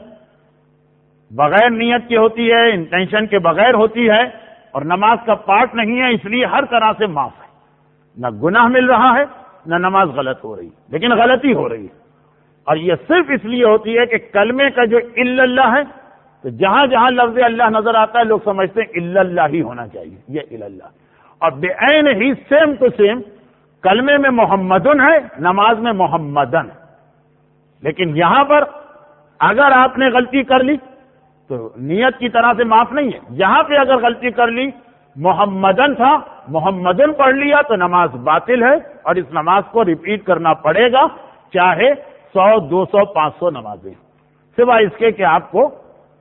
بغیر نیت کی ہوتی ہے، انٹینشن کے بغیر ہوتی ہے، اور نماز کا پارٹ نہیں ہے، اس لیے ہر طرح سے معاف ہے، نہ گناہ مل رہا ہے نہ نماز غلط ہو رہی، لیکن غلطی ہو رہی ہے۔ اور یہ صرف اس لیے ہوتی ہے کہ کلمے کا جو الا اللہ ہے، تو جہاں جہاں لفظ اللہ نظر آتا ہے لوگ سمجھتے ہیں الا اللہ ہی ہونا چاہیے، یہ الا اللہ، اور بے عین ہی سیم ٹو سیم کلمے میں محمدن ہے، نماز میں محمدن، لیکن یہاں پر اگر آپ نے غلطی کر لی تو نیت کی طرح سے معاف نہیں ہے۔ یہاں پہ اگر غلطی کر لی، محمدن تھا، محمدن پڑھ لیا تو نماز باطل ہے، اور اس نماز کو ریپیٹ کرنا پڑے گا، چاہے سو دو سو پانچ سو نمازیں، سوائے اس کے کہ آپ کو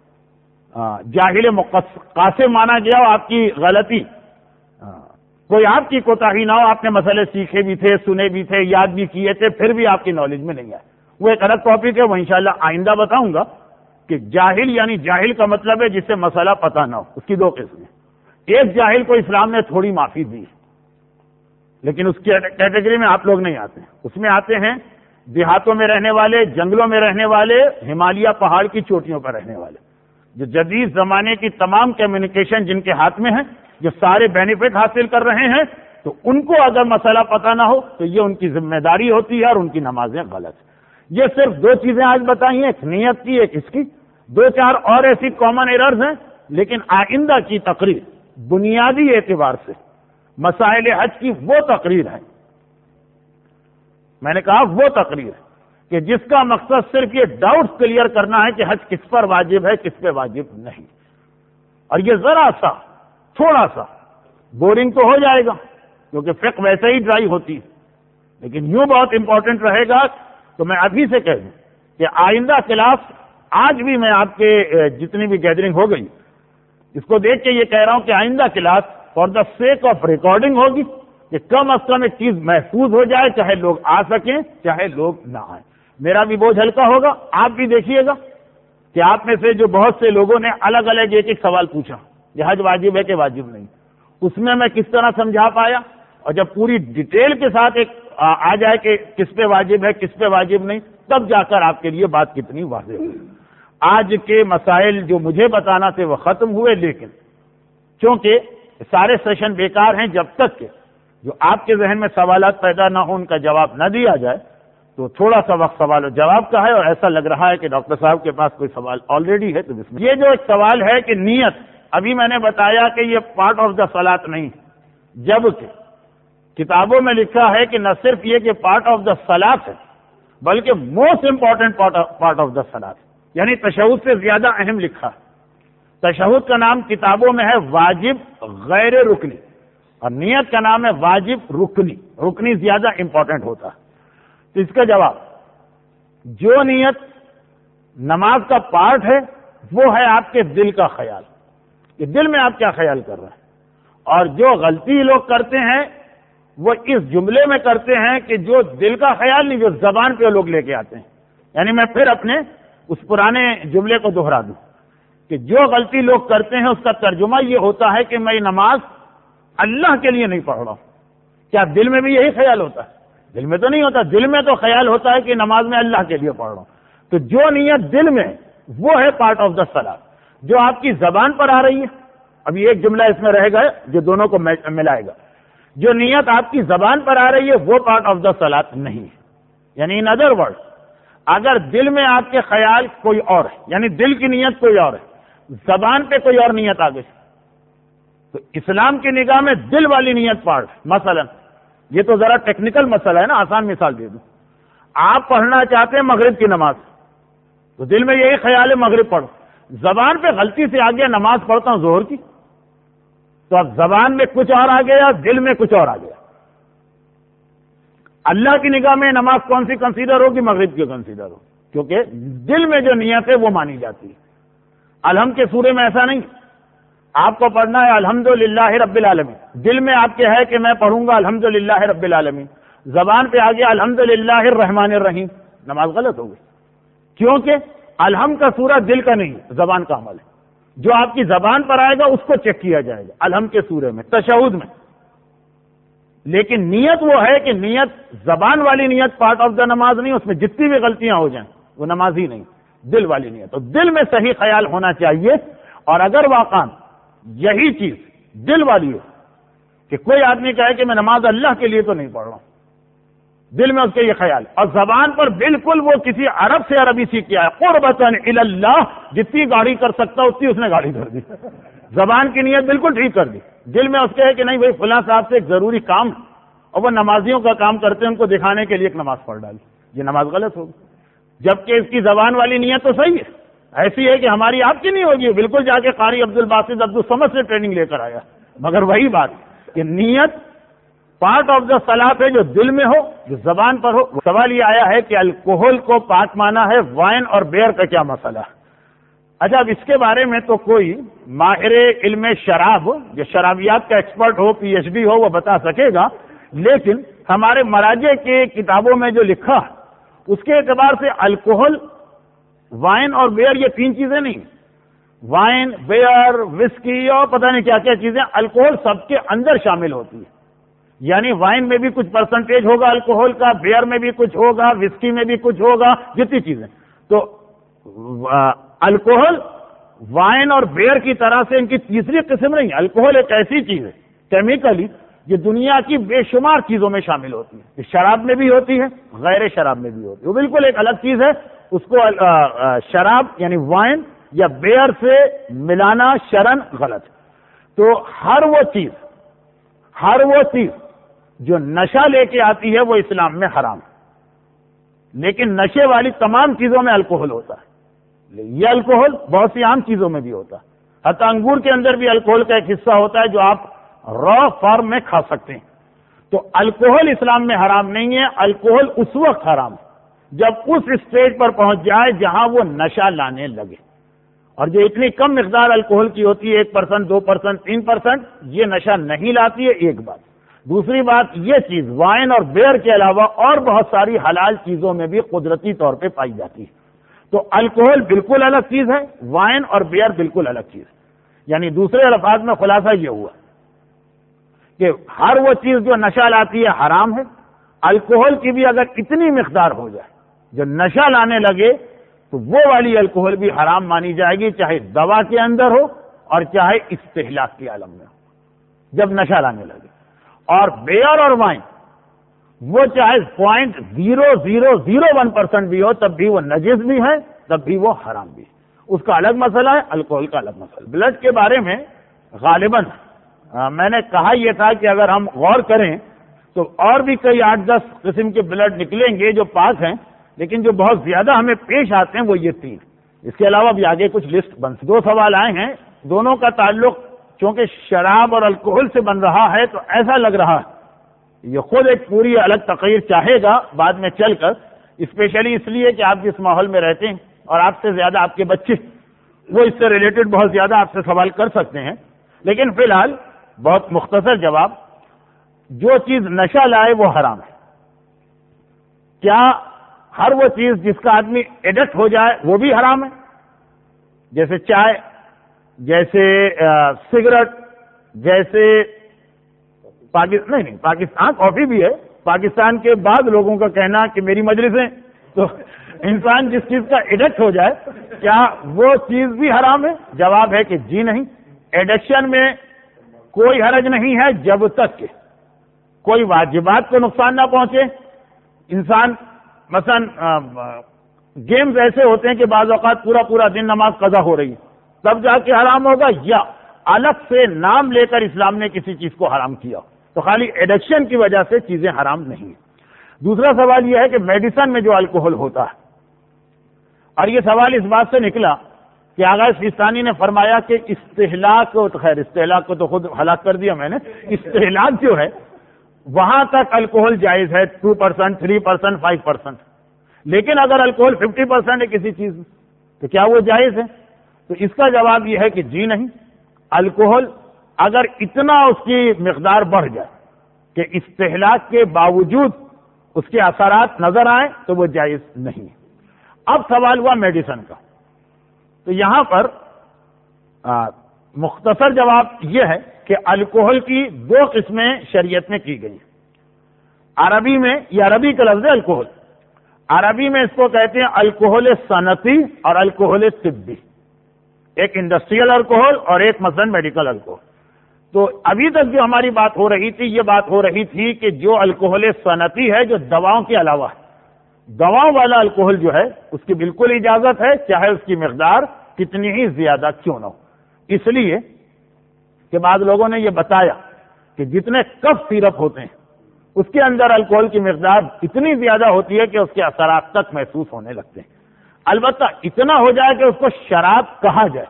جاہل قاسم مانا گیا ہو، آپ کی غلطی، کوئی آپ کی کوتاہی نہ ہو، آپ نے مسئلے سیکھے بھی تھے، سنے بھی تھے، یاد بھی کیے تھے، پھر بھی آپ کی نالج میں نہیں آئے، وہ ایک الگ ٹاپک ہے، وہ انشاءاللہ آئندہ بتاؤں گا کہ جاہل یعنی جاہل کا مطلب ہے جس سے مسئلہ پتہ نہ ہو، اس کی دو قسمیں، ایک جاہل کو اسلام نے تھوڑی معافی دی، لیکن اس کی کیٹیگری میں آپ لوگ نہیں آتے، اس میں آتے ہیں دیہاتوں میں رہنے والے، جنگلوں میں رہنے والے، ہمالیہ پہاڑ کی چوٹیوں پر رہنے والے، جو جدید زمانے کی تمام کمیونیکیشن جن کے ہاتھ میں ہے، جو سارے بینیفٹ حاصل کر رہے ہیں، تو ان کو اگر مسئلہ پتہ نہ ہو تو یہ ان کی ذمہ داری ہوتی ہے اور ان کی نمازیں غلط ہیں۔ یہ صرف دو چیزیں آج بتائی ہیں، ایک نیت کی، ایک اس کی، دو چار اور ایسی کامن ایررز ہیں، لیکن آئندہ کی تقریر بنیادی اعتبار سے مسائل حج کی وہ تقریر ہے، میں نے کہا وہ تقریر ہے کہ جس کا مقصد صرف یہ ڈاؤٹس کلیئر کرنا ہے کہ حج کس پر واجب ہے، کس پہ واجب نہیں، اور یہ ذرا سا تھوڑا سا بورنگ تو ہو جائے گا کیونکہ فقہ ویسے ہی ڈرائی ہوتی ہے، لیکن یوں بہت امپورٹنٹ رہے گا۔ تو میں ابھی سے کہہ دوں کہ آئندہ کلاس، آج بھی میں آپ کے جتنی بھی گیدرنگ ہو گئی اس کو دیکھ کے یہ کہہ رہا ہوں کہ آئندہ class for the sake of recording ہوگی کہ کم از کم ایک چیز محفوظ ہو جائے، چاہے لوگ آ سکیں چاہے لوگ نہ آئیں، میرا بھی بوجھ ہلکا ہوگا، آپ بھی دیکھیے گا کہ آپ میں سے جو بہت سے لوگوں نے الگ الگ ایک ایک سوال پوچھا کہ حج واجب ہے کہ واجب نہیں، اس میں میں کس طرح سمجھا پایا، اور جب پوری ڈیٹیل کے ساتھ ایک آ جائے کہ کس پہ واجب ہے کس پہ واجب نہیں، تب جا کر آپ کے لیے بات کتنی واضح ہوئی۔ آج کے مسائل جو مجھے بتانا تھے وہ ختم ہوئے، لیکن چونکہ سارے سیشن بیکار ہیں جب تک کہ جو آپ کے ذہن میں سوالات پیدا نہ ہو ان کا جواب نہ دیا جائے، تو تھوڑا سا وقت سوال و جواب کا ہے، اور ایسا لگ رہا ہے کہ ڈاکٹر صاحب کے پاس کوئی سوال آلریڈی ہے، تو بسم اللہ۔ یہ جو ایک سوال ہے کہ نیت، ابھی میں نے بتایا کہ یہ پارٹ آف دا صلاۃ نہیں، جبکہ کتابوں میں لکھا ہے کہ نہ صرف یہ کہ پارٹ آف دا صلاۃ ہے بلکہ most important part of the صلاۃ، یعنی تشہد سے زیادہ اہم لکھا ہے۔ تشہد کا نام کتابوں میں ہے واجب غیر رکنی، اور نیت کا نام ہے واجب رکنی، رکنی زیادہ امپورٹنٹ ہوتا ہے۔ تو اس کا جواب، جو نیت نماز کا پارٹ ہے وہ ہے آپ کے دل کا خیال، کہ دل میں آپ کیا خیال کر رہے ہیں، اور جو غلطی لوگ کرتے ہیں وہ اس جملے میں کرتے ہیں کہ جو دل کا خیال نہیں، جو زبان پہ لوگ لے کے آتے ہیں۔ یعنی میں پھر اپنے اس پرانے جملے کو دوہرا دوں کہ جو غلطی لوگ کرتے ہیں اس کا ترجمہ یہ ہوتا ہے کہ میں نماز اللہ کے لیے نہیں پڑھ رہا ہوں۔ کیا دل میں بھی یہی خیال ہوتا ہے؟ دل میں تو نہیں ہوتا، دل میں تو خیال ہوتا ہے کہ نماز میں اللہ کے لیے پڑھ رہا ہوں۔ تو جو نیت دل میں وہ ہے پارٹ آف دا صلاۃ، جو آپ کی زبان پر آ رہی ہے۔ ابھی ایک جملہ اس میں رہے گا جو دونوں کو ملائے گا، جو نیت آپ کی زبان پر آ رہی ہے وہ پارٹ آف دا صلاۃ نہیں ہے۔ یعنی ان ادر ورڈ، اگر دل میں آپ کے خیال کوئی اور ہے، یعنی دل کی نیت کوئی اور ہے، زبان پہ کوئی اور نیت آ گئی، تو اسلام کی نگاہ میں دل والی نیت پاڑ، مثلا یہ تو ذرا ٹیکنیکل مسئلہ ہے نا، آسان مثال دے دوں، آپ پڑھنا چاہتے ہیں مغرب کی نماز، تو دل میں یہی خیال ہے مغرب پڑھو، زبان پہ غلطی سے آ گیا نماز پڑھتا ہوں ظہر کی، تو اب زبان میں کچھ اور آ گیا، دل میں کچھ اور آ گیا۔ اللہ کی نگاہ میں نماز کون سی کنسیڈر ہوگی؟ مغرب کی کنسیڈر ہو، کیونکہ دل میں جو نیت ہے وہ مانی جاتی ہے۔ الحمد کے سورے میں ایسا نہیں، آپ کو پڑھنا ہے الحمدللہ رب العالمین، دل میں آپ کے ہے کہ میں پڑھوں گا الحمدللہ رب العالمین، زبان پہ آ گیا الحمدللہ الرحمن الرحیم، نماز غلط ہو گئی، کیونکہ الحمد کا سورہ دل کا نہیں، زبان کا عمل ہے، جو آپ کی زبان پر آئے گا اس کو چیک کیا جائے گا الحمد کے سورے میں، تشہد میں۔ لیکن نیت وہ ہے کہ نیت زبان والی نیت پارٹ آف دا نماز نہیں، اس میں جتنی بھی غلطیاں ہو جائیں وہ نماز ہی نہیں، دل والی نیت، تو دل میں صحیح خیال ہونا چاہیے۔ اور اگر واقعا یہی چیز دل والی ہے کہ کوئی آدمی کہے کہ میں نماز اللہ کے لیے تو نہیں پڑھ رہا ہوں، دل میں اس کے یہ خیال، اور زبان پر بالکل وہ کسی عرب سے عربی سیکھ کے آیا، قربتاً الی اللہ، جتنی گاڑی کر سکتا اتنی اس نے گاڑی کر دی، زبان کی نیت بالکل ٹھیک کر دی، دل میں اس کے ہے کہ نہیں بھائی فلاں صاحب سے ایک ضروری کام، اور وہ نمازیوں کا کام کرتے ہیں، ان کو دکھانے کے لیے ایک نماز پڑھ ڈالی، یہ نماز غلط ہوگی، جبکہ اس کی زبان والی نیت تو صحیح ہے، ایسی ہے کہ ہماری آپ کی نہیں ہوگی، بالکل جا کے قاری عبد الباسط عبد الصمد سے ٹریننگ لے کر آیا، مگر وہی بات کہ نیت پارٹ آف دا صلاۃ ہے جو دل میں ہو، جو زبان پر ہو۔ سوال یہ آیا ہے کہ الکوہل کو پاک مانا ہے، وائن اور بیئر کا کیا مسئلہ ہے؟ اچھا، اب اس کے بارے میں تو کوئی ماہر علم شراب جو شرابیات کا ایکسپرٹ ہو، پی ایچ ڈی ہو، وہ بتا سکے گا، لیکن ہمارے مراجع کے کتابوں میں جو لکھا اس کے اعتبار سے الکوہل، وائن اور بیئر یہ تین چیزیں نہیں، وائن، بیئر، وسکی اور پتہ نہیں کیا کیا چیزیں، الکوہل سب کے اندر شامل ہوتی ہے، یعنی وائن میں بھی کچھ پرسنٹیج ہوگا الکوہل کا، بیئر میں بھی کچھ ہوگا، وسکی میں بھی کچھ ہوگا، جتنی چیزیں، تو الکوہل وائن اور بیئر کی طرح سے ان کی تیسری قسم نہیں، الکوہل ایک ایسی چیز ہے کیمیکلی یہ دنیا کی بے شمار چیزوں میں شامل ہوتی ہے، شراب میں بھی ہوتی ہے، غیر شراب میں بھی ہوتی ہے، وہ بالکل ایک الگ چیز ہے، اس کو شراب یعنی وائن یا بیئر سے ملانا شرعاً غلط۔ تو ہر وہ چیز ہر وہ چیز جو نشہ لے کے آتی ہے وہ اسلام میں حرام ہے، لیکن نشے والی تمام چیزوں میں الکوہل ہوتا ہے، یہ الکوہل بہت سی عام چیزوں میں بھی ہوتا ہے، حتی انگور کے اندر بھی الکوہل کا ایک حصہ ہوتا ہے جو آپ را فارم میں کھا سکتے ہیں۔ تو الکوہل اسلام میں حرام نہیں ہے، الکوہل اس وقت حرام ہے جب اس اسٹیج پر پہنچ جائے جہاں وہ نشہ لانے لگے، اور جو اتنی کم مقدار الکوہل کی ہوتی ہے، ایک پرسنٹ، دو پرسنٹ، تین پرسنٹ، یہ نشہ نہیں لاتی ہے، ایک بات۔ دوسری بات، یہ چیز وائن اور بیئر کے علاوہ اور بہت ساری حلال چیزوں میں بھی قدرتی طور پہ پائی جاتی ہے۔ تو الکوہل بالکل الگ چیز ہے، وائن اور بیئر بالکل الگ چیز ہے، یعنی دوسرے الفاظ میں خلاصہ یہ ہوا کہ ہر وہ چیز جو نشہ لاتی ہے حرام ہے، الکوہل کی بھی اگر اتنی مقدار ہو جائے جو نشہ لانے لگے تو وہ والی الکوہل بھی حرام مانی جائے گی، چاہے دوا کے اندر ہو اور چاہے استہلاک کے عالم میں ہو، جب نشہ لانے لگے۔ اور بیئر اور وائن وہ چاہے point zero zero zero one percent بھی ہو تب بھی وہ نجس بھی ہے، تب بھی وہ حرام بھی ہے، اس کا الگ مسئلہ ہے، الکوہل کا الگ مسئلہ۔ بلڈ کے بارے میں غالباً میں نے کہا یہ تھا کہ اگر ہم غور کریں تو اور بھی کئی آٹھ دس قسم کے بلڈ نکلیں گے جو پاک ہیں، لیکن جو بہت زیادہ ہمیں پیش آتے ہیں وہ یہ تین، اس کے علاوہ بھی آگے کچھ لسٹ بن۔ دو سوال آئے ہیں، دونوں کا تعلق چونکہ شراب اور الکوہل سے بن رہا ہے تو ایسا لگ رہا ہے یہ خود ایک پوری الگ تقریر چاہے گا بعد میں چل کر، اسپیشلی اس لیے کہ آپ جس ماحول میں رہتے ہیں اور آپ سے زیادہ آپ کے بچے وہ اس سے ریلیٹڈ بہت زیادہ آپ سے سوال کر سکتے ہیں، لیکن فی الحال بہت مختصر جواب، جو چیز نشہ لائے وہ حرام ہے۔ کیا ہر وہ چیز جس کا آدمی ایڈکٹ ہو جائے وہ بھی حرام ہے؟ جیسے چائے، جیسے سگریٹ، جیسے پاکستان نہیں نہیں پاکستان کافی بھی ہے، پاکستان کے بعد لوگوں کا کہنا کہ میری مجلسیں، تو انسان جس چیز کا ایڈکٹ ہو جائے کیا وہ چیز بھی حرام ہے؟ جواب ہے کہ جی نہیں، ایڈکشن میں کوئی حرج نہیں ہے جب تک کہ کوئی واجبات کو نقصان نہ پہنچے۔ انسان مثلا گیمز ایسے ہوتے ہیں کہ بعض اوقات پورا پورا دن نماز قضا ہو رہی ہے، تب جا کے حرام ہوگا، یا الگ سے نام لے کر اسلام نے کسی چیز کو حرام کیا، تو خالی ایڈکشن کی وجہ سے چیزیں حرام نہیں ہیں۔ دوسرا سوال یہ ہے کہ میڈیسن میں جو الکوہل ہوتا ہے، اور یہ سوال اس بات سے نکلا کہ آغا سیستانی نے فرمایا کہ استہلاک کو، خیر استہلاک کو تو خود ہلاک کر دیا میں نے، استہلاک جو ہے وہاں تک الکوہل جائز ہے، two percent three percent five percent لیکن اگر الکوہل ففٹی پرسینٹ ہے کسی چیز میں تو کیا وہ جائز ہے؟ تو اس کا جواب یہ ہے کہ جی نہیں، الکوہل اگر اتنا اس کی مقدار بڑھ جائے کہ استہلاک کے باوجود اس کے اثرات نظر آئیں تو وہ جائز نہیں ہے۔ اب سوال ہوا میڈیسن کا، تو یہاں پر آ, مختصر جواب یہ ہے کہ الکوہل کی دو قسمیں شریعت میں کی گئی ہیں۔ عربی میں، یہ عربی کا لفظ ہے الکوہل، عربی میں اس کو کہتے ہیں الکوہل صنعتی اور الکوہل طبی، ایک انڈسٹریل الکوہل اور ایک مثلا میڈیکل الکوہل۔ تو ابھی تک جو ہماری بات ہو رہی تھی یہ بات ہو رہی تھی کہ جو الکوہل صنعتی ہے جو دواؤں کے علاوہ ہے، دواؤں والا الکوہل جو ہے اس کی بالکل اجازت ہے، چاہے اس کی مقدار کتنی ہی زیادہ کیوں نہ ہو، اس لیے کہ بعض لوگوں نے یہ بتایا کہ جتنے کف سیرپ ہوتے ہیں اس کے اندر الکوہل کی مقدار اتنی زیادہ ہوتی ہے کہ اس کے اثرات تک محسوس ہونے لگتے ہیں، البتہ اتنا ہو جائے کہ اس کو شراب کہا جائے۔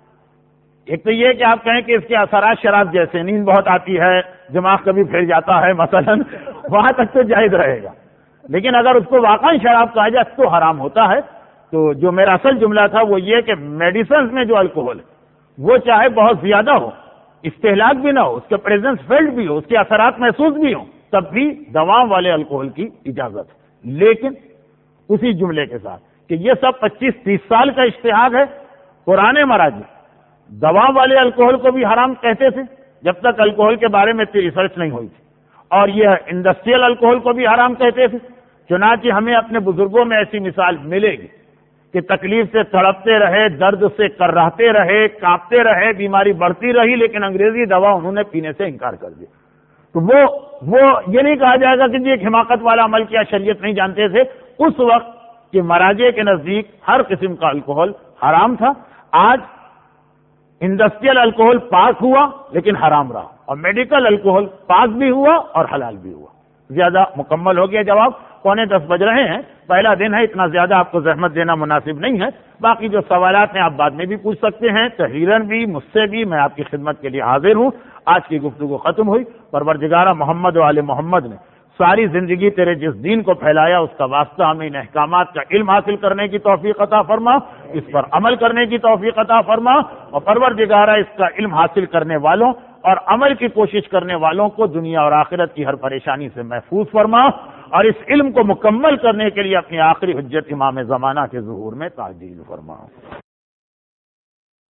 ایک تو یہ کہ آپ کہیں کہ اس کے اثرات شراب جیسے، نیند بہت آتی ہے، دماغ کبھی پھر جاتا ہے مثلا، وہاں تک تو جائز رہے گا، لیکن اگر اس کو واقعی شراب کہا جائے تو حرام ہوتا ہے۔ تو جو میرا اصل جملہ تھا وہ یہ کہ میڈیسنز میں جو الکوہل ہے وہ چاہے بہت زیادہ ہو، استہلاک بھی نہ ہو، اس کے پریزنس فیلڈ بھی ہو، اس کے اثرات محسوس بھی ہوں، تب بھی دواؤں والے الکوہل کی اجازت ہے، لیکن اسی جملے کے ساتھ کہ یہ سب پچیس تیس سال کا اجتہاد ہے۔ پرانے مراجع دوا والے الکوہل کو بھی حرام کہتے تھے جب تک الکوہل کے بارے میں اتنی ریسرچ نہیں ہوئی تھی، اور یہ انڈسٹریل الکوہل کو بھی حرام کہتے تھے۔ چنانچہ ہمیں اپنے بزرگوں میں ایسی مثال ملے گی کہ تکلیف سے تڑپتے رہے، درد سے کرہتے رہے، کانپتے رہے، بیماری بڑھتی رہی، لیکن انگریزی دوا انہوں نے پینے سے انکار کر دیا۔ تو وہ وہ یہ نہیں کہا جائے گا کہ یہ ایک حماقت والا عمل کیا، شریعت نہیں جانتے تھے، اس وقت کے مراجع کے نزدیک ہر قسم کا الکوہل حرام تھا۔ آج انڈسٹریل الکوہل پاک ہوا لیکن حرام رہا، اور میڈیکل الکوہل پاک بھی ہوا اور حلال بھی ہوا۔ زیادہ مکمل ہو گیا جواب، پونے دس بج رہے ہیں، پہلا دن ہے، اتنا زیادہ آپ کو زحمت دینا مناسب نہیں ہے۔ باقی جو سوالات ہیں آپ بعد میں بھی پوچھ سکتے ہیں، تحریراً بھی، مجھ سے بھی، میں آپ کی خدمت کے لیے حاضر ہوں۔ آج کی گفتگو ختم ہوئی۔ پروردگارہ محمد و آل محمد نے ساری زندگی تیرے جس دین کو پھیلایا اس کا واسطہ ہمیں ان احکامات کا علم حاصل کرنے کی توفیق عطا فرما، اس پر عمل کرنے کی توفیق عطا فرما، اور پروردگارہ اس کا علم حاصل کرنے والوں اور عمل کی کوشش کرنے والوں کو دنیا اور آخرت کی ہر پریشانی سے محفوظ فرما، اور اس علم کو مکمل کرنے کے لیے اپنی آخری حجت امام زمانہ کے ظہور میں تعجیل فرما۔